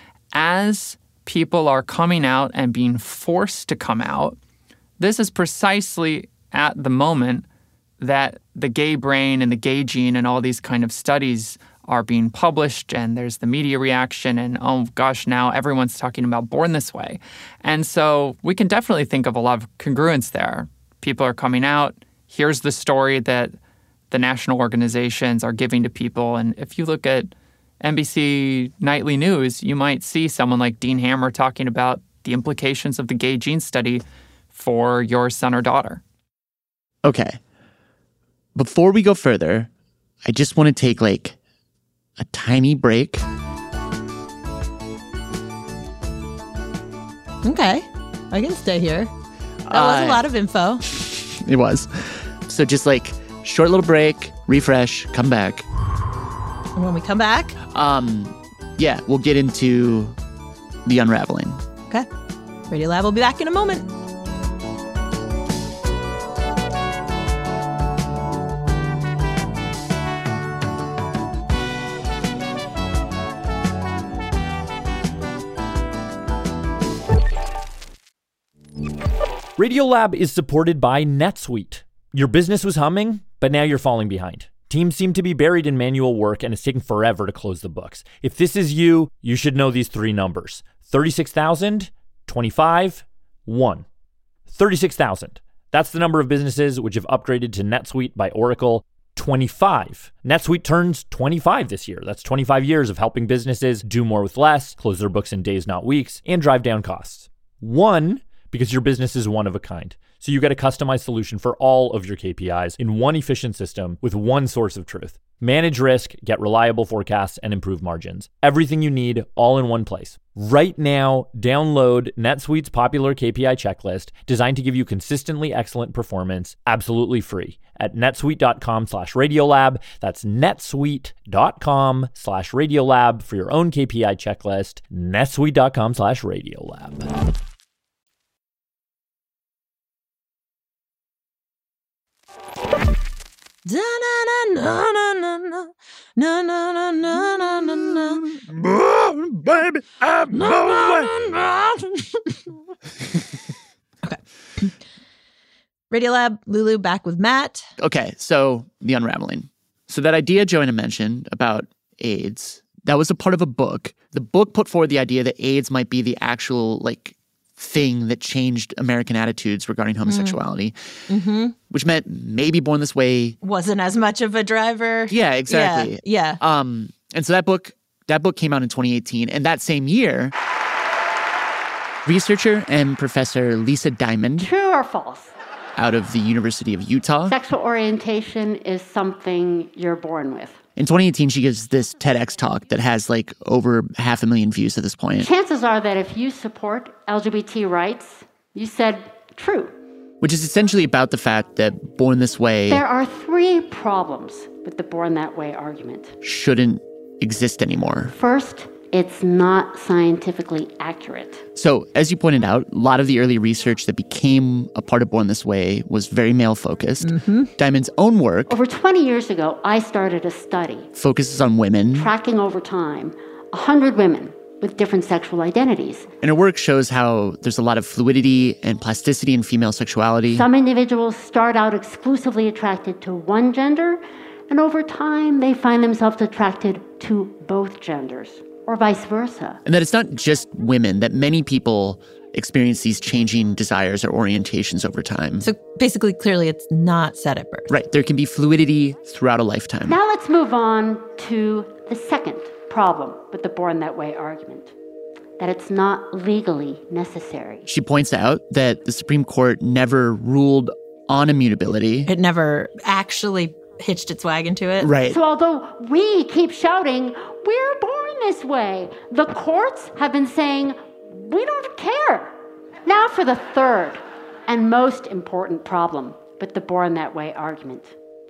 as people are coming out and being forced to come out, this is precisely at the moment that the gay brain and the gay gene and all these kind of studies are being published, and there's the media reaction, and oh gosh, now everyone's talking about Born This Way. And so we can definitely think of a lot of congruence there. People are coming out. Here's the story that the national organizations are giving to people. And if you look at N B C Nightly News, you might see someone like Dean Hammer talking about the implications of the gay gene study for your son or daughter. Okay. Before we go further, I just want to take like a tiny break. Okay. I can stay here. That was Uh, a lot of info. It was. So just like short little break, refresh, come back. And when we come back, Um, yeah, we'll get into the unraveling. okay. Radiolab will be back in a moment. Radiolab is supported by NetSuite. Your business was humming, but now you're falling behind. Teams seem to be buried in manual work, and it's taking forever to close the books. If this is you, you should know these three numbers. thirty-six thousand, twenty-five, one. thirty-six thousand. That's the number of businesses which have upgraded to NetSuite by Oracle. twenty-five. NetSuite turns twenty-five this year. That's twenty-five years of helping businesses do more with less, close their books in days, not weeks, and drive down costs. One, because your business is one of a kind. So you get a customized solution for all of your K P Is in one efficient system with one source of truth. Manage risk, get reliable forecasts, and improve margins. Everything you need all in one place. Right now, download NetSuite's popular K P I checklist designed to give you consistently excellent performance absolutely free at netsuite.com slash radiolab. That's netsuite.com slash radiolab for your own K P I checklist. netsuite.com slash radiolab. Baby, I'm Okay. Radiolab, Lulu back with Matt. Okay, so the unraveling. So that idea Joanna mentioned about AIDS, that was a part of a book. The book put forward the idea that AIDS might be the actual, like, thing that changed American attitudes regarding homosexuality, Mm-hmm. which meant maybe Born This Way Wasn't as much of a driver. Yeah, exactly. Yeah. yeah. Um, and so that book, that book came out in twenty eighteen, and that same year, researcher and professor Lisa Diamond, True or false? out of the University of Utah, Sexual orientation is something you're born with. in twenty eighteen, she gives this TEDx talk that has like over half a million views at this point. Chances are that if you support L G B T rights, you said true. Which is essentially about the fact that Born This Way There are three problems with the Born That Way argument. shouldn't exist anymore. First, it's not scientifically accurate. So, as you pointed out, a lot of the early research that became a part of Born This Way was very male-focused. Mm-hmm. Diamond's own work Over twenty years ago, I started a study focuses on women, tracking over time one hundred women with different sexual identities. and her work shows how there's a lot of fluidity and plasticity in female sexuality. Some individuals start out exclusively attracted to one gender, and over time, they find themselves attracted to both genders, or vice versa. And that it's not just women, that many people experience these changing desires or orientations over time. So basically, clearly, it's not set at birth. Right. There can be fluidity throughout a lifetime. Now let's move on to the second problem with the Born That Way argument, that it's not legally necessary. She points out that the Supreme Court never ruled on immutability. It never actually hitched its wagon to it. Right. So although we keep shouting, we're born this way, the courts have been saying, we don't care. Now for the third and most important problem with the Born That Way argument,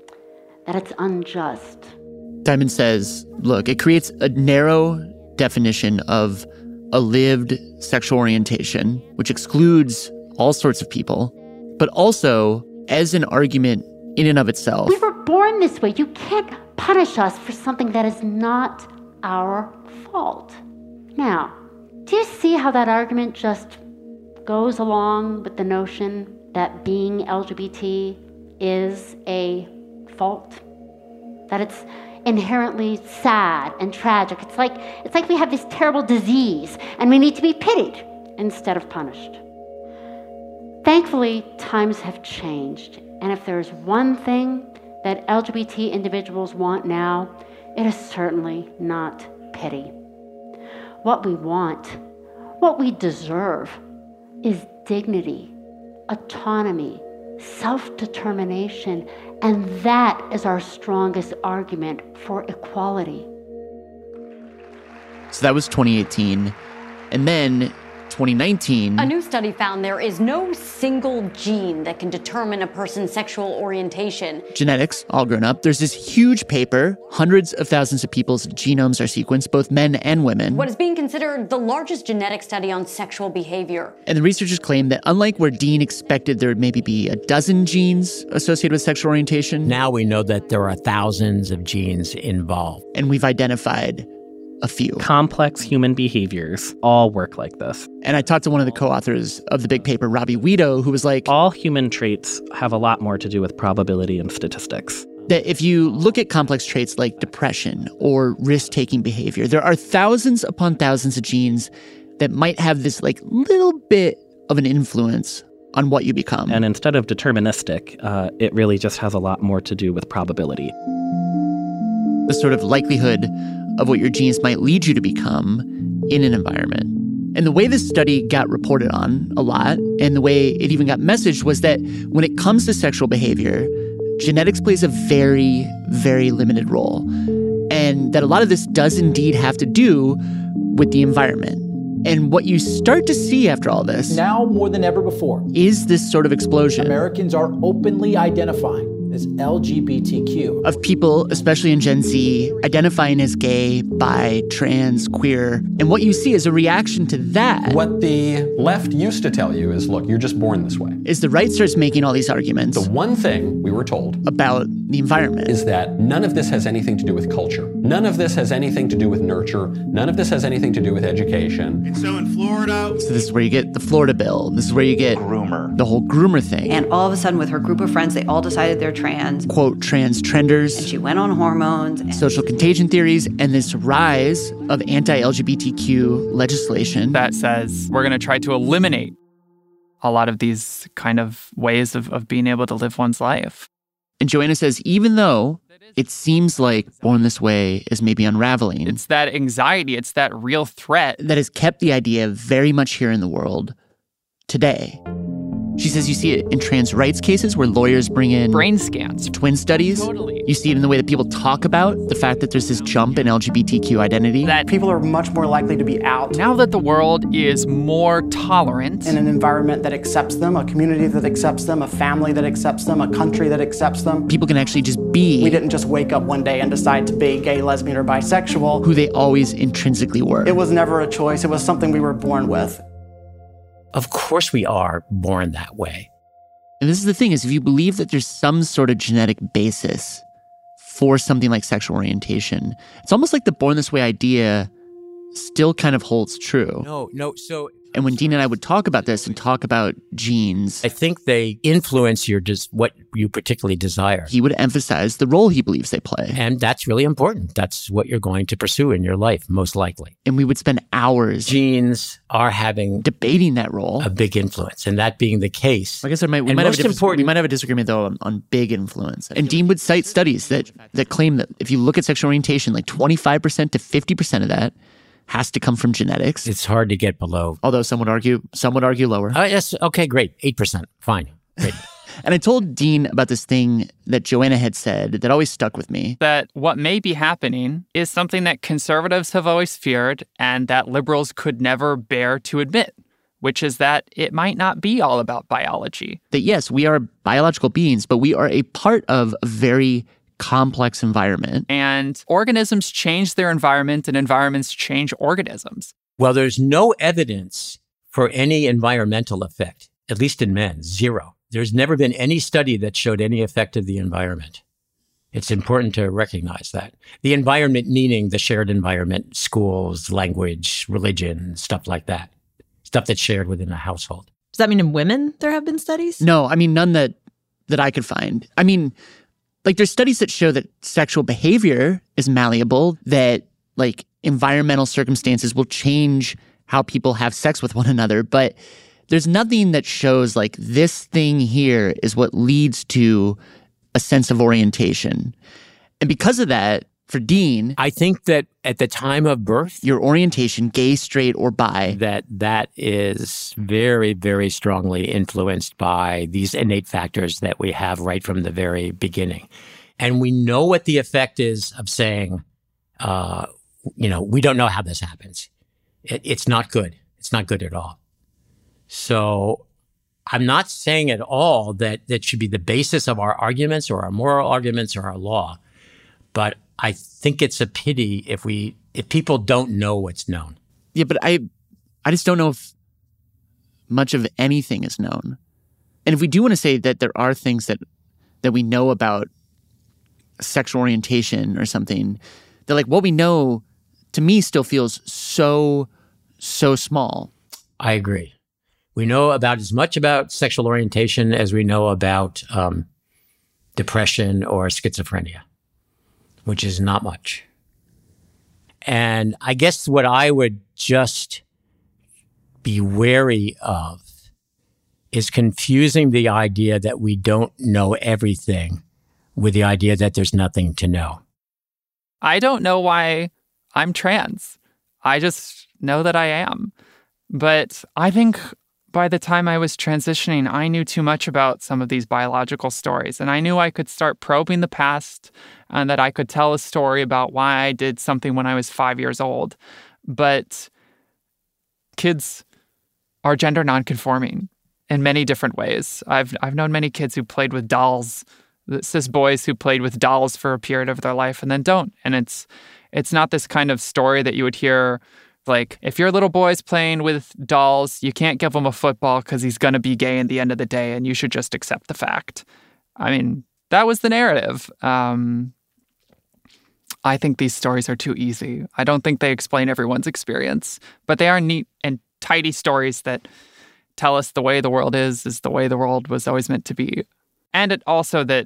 that it's unjust. Diamond says, look, it creates a narrow definition of a lived sexual orientation, which excludes all sorts of people, but also as an argument in and of itself. We were born this way. You can't punish us for something that is not our fault. Now, do you see how that argument just goes along with the notion that being L G B T is a fault? That it's inherently sad and tragic. It's like it's like we have this terrible disease and we need to be pitied instead of punished. Thankfully, times have changed. And if there's one thing that L G B T individuals want now, it is certainly not pity. What we want, what we deserve, is dignity, autonomy, self-determination, and that is our strongest argument for equality. So that was twenty eighteen. And then twenty nineteen. A new study found there is no single gene that can determine a person's sexual orientation. Genetics, all grown up. There's this huge paper. Hundreds of thousands of people's genomes are sequenced, both men and women. What is being considered the largest genetic study on sexual behavior. And the researchers claim that unlike where Dean expected there would maybe be a dozen genes associated with sexual orientation, now we know that there are thousands of genes involved. And we've identified a few. Complex human behaviors all work like this. And I talked to one of the co-authors of the big paper, Robbie Weedo, who was like, all human traits have a lot more to do with probability and statistics. That if you look at complex traits like depression or risk-taking behavior, there are thousands upon thousands of genes that might have this like little bit of an influence on what you become. And instead of deterministic, uh, it really just has a lot more to do with probability. The sort of likelihood of what your genes might lead you to become in an environment. And the way this study got reported on a lot, and the way it even got messaged, was that when it comes to sexual behavior, genetics plays a very, very limited role. And that a lot of this does indeed have to do with the environment. And what you start to see after all this, now more than ever before, is this sort of explosion. Americans are openly identifying as L G B T Q. Of people, especially in Gen Z, identifying as gay, bi, trans, queer. And what you see is a reaction to that. What the left used to tell you is, look, you're just born this way. Is the right starts making all these arguments. The one thing we were told about the environment is that none of this has anything to do with culture. None of this has anything to do with nurture. None of this has anything to do with education. And so in Florida... So this is where you get the Florida bill. This is where you get groomer. The whole groomer thing. And all of a sudden with her group of friends, they all decided they're trans. Quote, trans trenders. And she went on hormones. And social contagion theories and this rise of anti-L G B T Q legislation. That says we're going to try to eliminate a lot of these kind of ways of, of being able to live one's life. And Joanna says, even though it seems like Born This Way is maybe unraveling. It's that anxiety, it's that real threat. That has kept the idea very much here in the world today. She says you see it in trans rights cases where lawyers bring in brain scans, twin studies. Totally. You see it in the way that people talk about the fact that there's this jump in L G B T Q identity. That people are much more likely to be out. Now that the world is more tolerant. In an environment that accepts them, a community that accepts them, a family that accepts them, a country that accepts them. People can actually just be. We didn't just wake up one day and decide to be gay, lesbian, or bisexual. Who they always intrinsically were. It was never a choice. It was something we were born with. Of course we are born that way. And this is the thing, is if you believe that there's some sort of genetic basis for something like sexual orientation, it's almost like the Born This Way idea still kind of holds true. No, no, so... And when Dean and I would talk about this and talk about genes... I think they influence your des- what you particularly desire. He would emphasize the role he believes they play. And that's really important. That's what you're going to pursue in your life, most likely. And we would spend hours... Genes are having... debating that role. A big influence. And that being the case... I guess there might, we, might have a important, we might have a disagreement, though, on, on big influence. And Dean would cite studies that, that claim that if you look at sexual orientation, like twenty-five percent to fifty percent of that has to come from genetics. It's hard to get below. Although some would argue, some would argue lower. Oh, yes. Okay, great. eight percent. Fine. Great. And I told Dean about this thing that Joanna had said that always stuck with me. That what may be happening is something that conservatives have always feared and that liberals could never bear to admit, which is that it might not be all about biology. That yes, we are biological beings, but we are a part of a very complex environment. And organisms change their environment and environments change organisms. Well, there's no evidence for any environmental effect, at least in men, zero. There's never been any study that showed any effect of the environment. It's important to recognize that. The environment meaning the shared environment, schools, language, religion, stuff like that. Stuff that's shared within a household. Does that mean in women there have been studies? No, I mean, none that that I could find. I mean, like there's studies that show that sexual behavior is malleable, that like environmental circumstances will change how people have sex with one another. But there's nothing that shows like this thing here is what leads to a sense of orientation. And because of that, for Dean, I think that at the time of birth, your orientation, gay, straight, or bi, that that is very, very strongly influenced by these innate factors that we have right from the very beginning. And we know what the effect is of saying, uh, you know, we don't know how this happens. It, it's not good. It's not good at all. So I'm not saying at all that that should be the basis of our arguments or our moral arguments or our law. But I think it's a pity if we if people don't know what's known. Yeah, but I I just don't know if much of anything is known. And if we do want to say that there are things that that we know about sexual orientation or something, that like what we know to me still feels so, so small. I agree. We know about as much about sexual orientation as we know about um, depression or schizophrenia, which is not much. And I guess what I would just be wary of is confusing the idea that we don't know everything with the idea that there's nothing to know. I don't know why I'm trans. I just know that I am. But I think by the time I was transitioning, I knew too much about some of these biological stories. And I knew I could start probing the past and that I could tell a story about why I did something when I was five years old. But kids are gender nonconforming in many different ways. I've I've known many kids who played with dolls, cis boys who played with dolls for a period of their life and then don't. And it's It's not this kind of story that you would hear, like, if your little boy's playing with dolls, you can't give him a football because he's going to be gay in the end of the day, and you should just accept the fact. I mean, that was the narrative. Um, I think these stories are too easy. I don't think they explain everyone's experience, but they are neat and tidy stories that tell us the way the world is, is the way the world was always meant to be. And it also that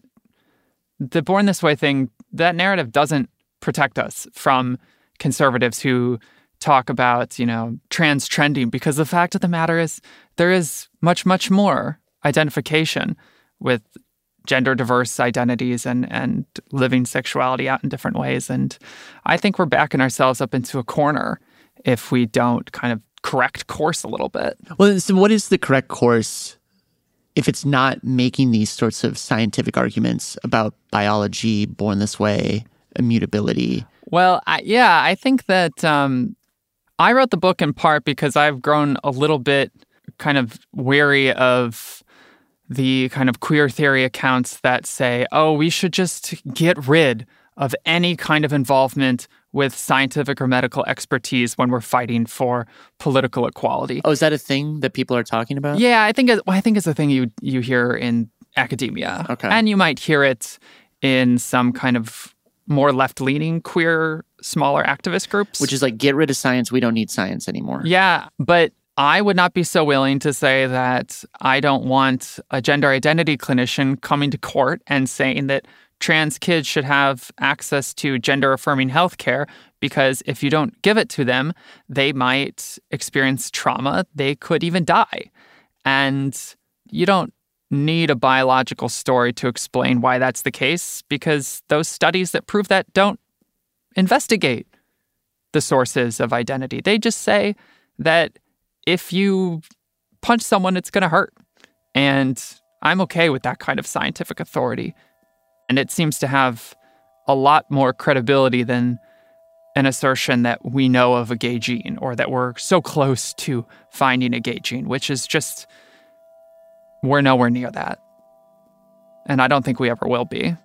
the Born This Way thing, that narrative doesn't protect us from conservatives who talk about, you know, trans trending, because the fact of the matter is there is much, much more identification with gender diverse identities and, and living sexuality out in different ways. And I think we're backing ourselves up into a corner if we don't kind of correct course a little bit. Well, so what is the correct course if it's not making these sorts of scientific arguments about biology, born this way, immutability? Well, I, yeah, I think that um, I wrote the book in part because I've grown a little bit kind of wary of the kind of queer theory accounts that say, oh, we should just get rid of any kind of involvement with scientific or medical expertise when we're fighting for political equality. Oh, is that a thing that people are talking about? Yeah, I think it, I think it's a thing you you hear in academia. Okay. And you might hear it in some kind of more left-leaning queer, smaller activist groups. Which is like, get rid of science, we don't need science anymore. Yeah, but I would not be so willing to say that I don't want a gender identity clinician coming to court and saying that trans kids should have access to gender-affirming healthcare, because if you don't give it to them, they might experience trauma. They could even die. And you don't need a biological story to explain why that's the case, because those studies that prove that don't investigate the sources of identity. They just say that if you punch someone, it's going to hurt. And I'm okay with that kind of scientific authority. And it seems to have a lot more credibility than an assertion that we know of a gay gene or that we're so close to finding a gay gene, which is just, we're nowhere near that. And I don't think we ever will be.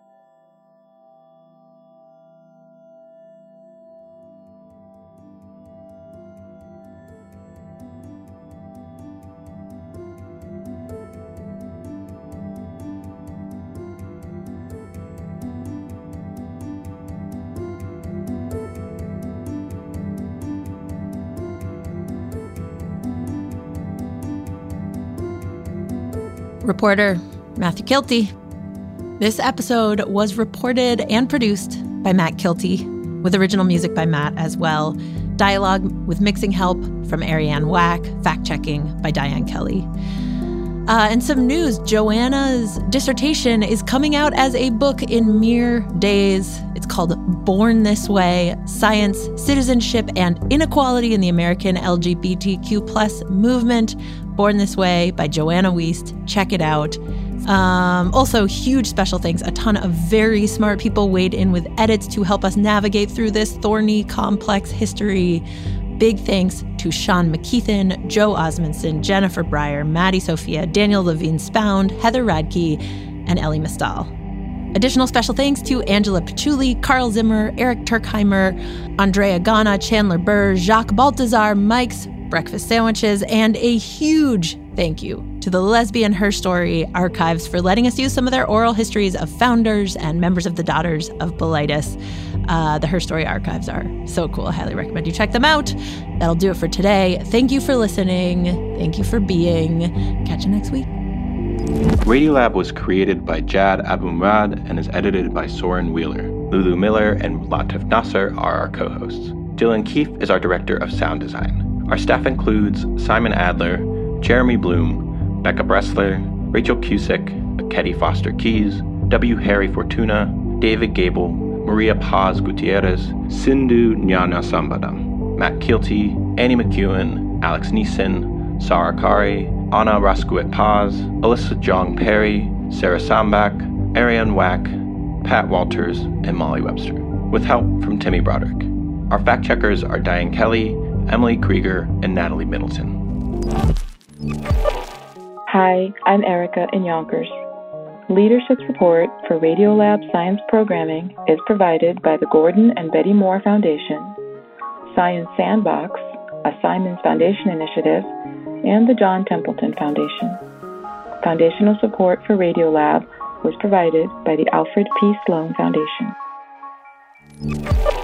Reporter Matthew Kilty. This episode was reported and produced by Matt Kilty, with original music by Matt as well. Dialogue with mixing help from Ariane Wack, fact-checking by Diane Kelly. Uh, and some news, Joanna's dissertation is coming out as a book in mere days. It's called Born This Way, Science, Citizenship, and Inequality in the American L G B T Q plus Movement. Born This Way by Joanna Wiest. Check it out. Um, also, huge special thanks. A ton of very smart people weighed in with edits to help us navigate through this thorny, complex history. Big thanks to Sean McKeithen, Joe Osmondson, Jennifer Breyer, Maddie Sophia, Daniel Levine Spound, Heather Radke, and Ellie Mistal. Additional special thanks to Angela Paciulli, Carl Zimmer, Eric Turkheimer, Andrea Gana, Chandler Burr, Jacques Baltazar, Mike's Breakfast Sandwiches, and a huge thank you to the Lesbian Her Story Archives for letting us use some of their oral histories of founders and members of the Daughters of Bilitis. Uh, the Her Story Archives are so cool. I highly recommend you check them out. That'll do it for today. Thank you for listening. Thank you for being. Catch you next week. Radiolab was created by Jad Abumrad and is edited by Soren Wheeler. Lulu Miller and Latif Nasser are our co-hosts. Dylan Keefe is our director of sound design. Our staff includes Simon Adler, Jeremy Bloom, Becca Bressler, Rachel Cusick, Ketty Foster Keys, W. Harry Fortuna, David Gable, Maria Paz Gutierrez, Sindhu Nyanasambadam, Matt Kilty, Annie McEwen, Alex Neeson, Sarah Kari, Anna Raskuet Paz, Alyssa Jong Perry, Sarah Sambach, Ariane Wack, Pat Walters, and Molly Webster, with help from Timmy Broderick. Our fact checkers are Diane Kelly, Emily Krieger, and Natalie Middleton. Hi, I'm Erica in Yonkers. Leadership support for Radiolab science programming is provided by the Gordon and Betty Moore Foundation, Science Sandbox, a Simons Foundation initiative, and the John Templeton Foundation. Foundational support for Radiolab was provided by the Alfred P. Sloan Foundation.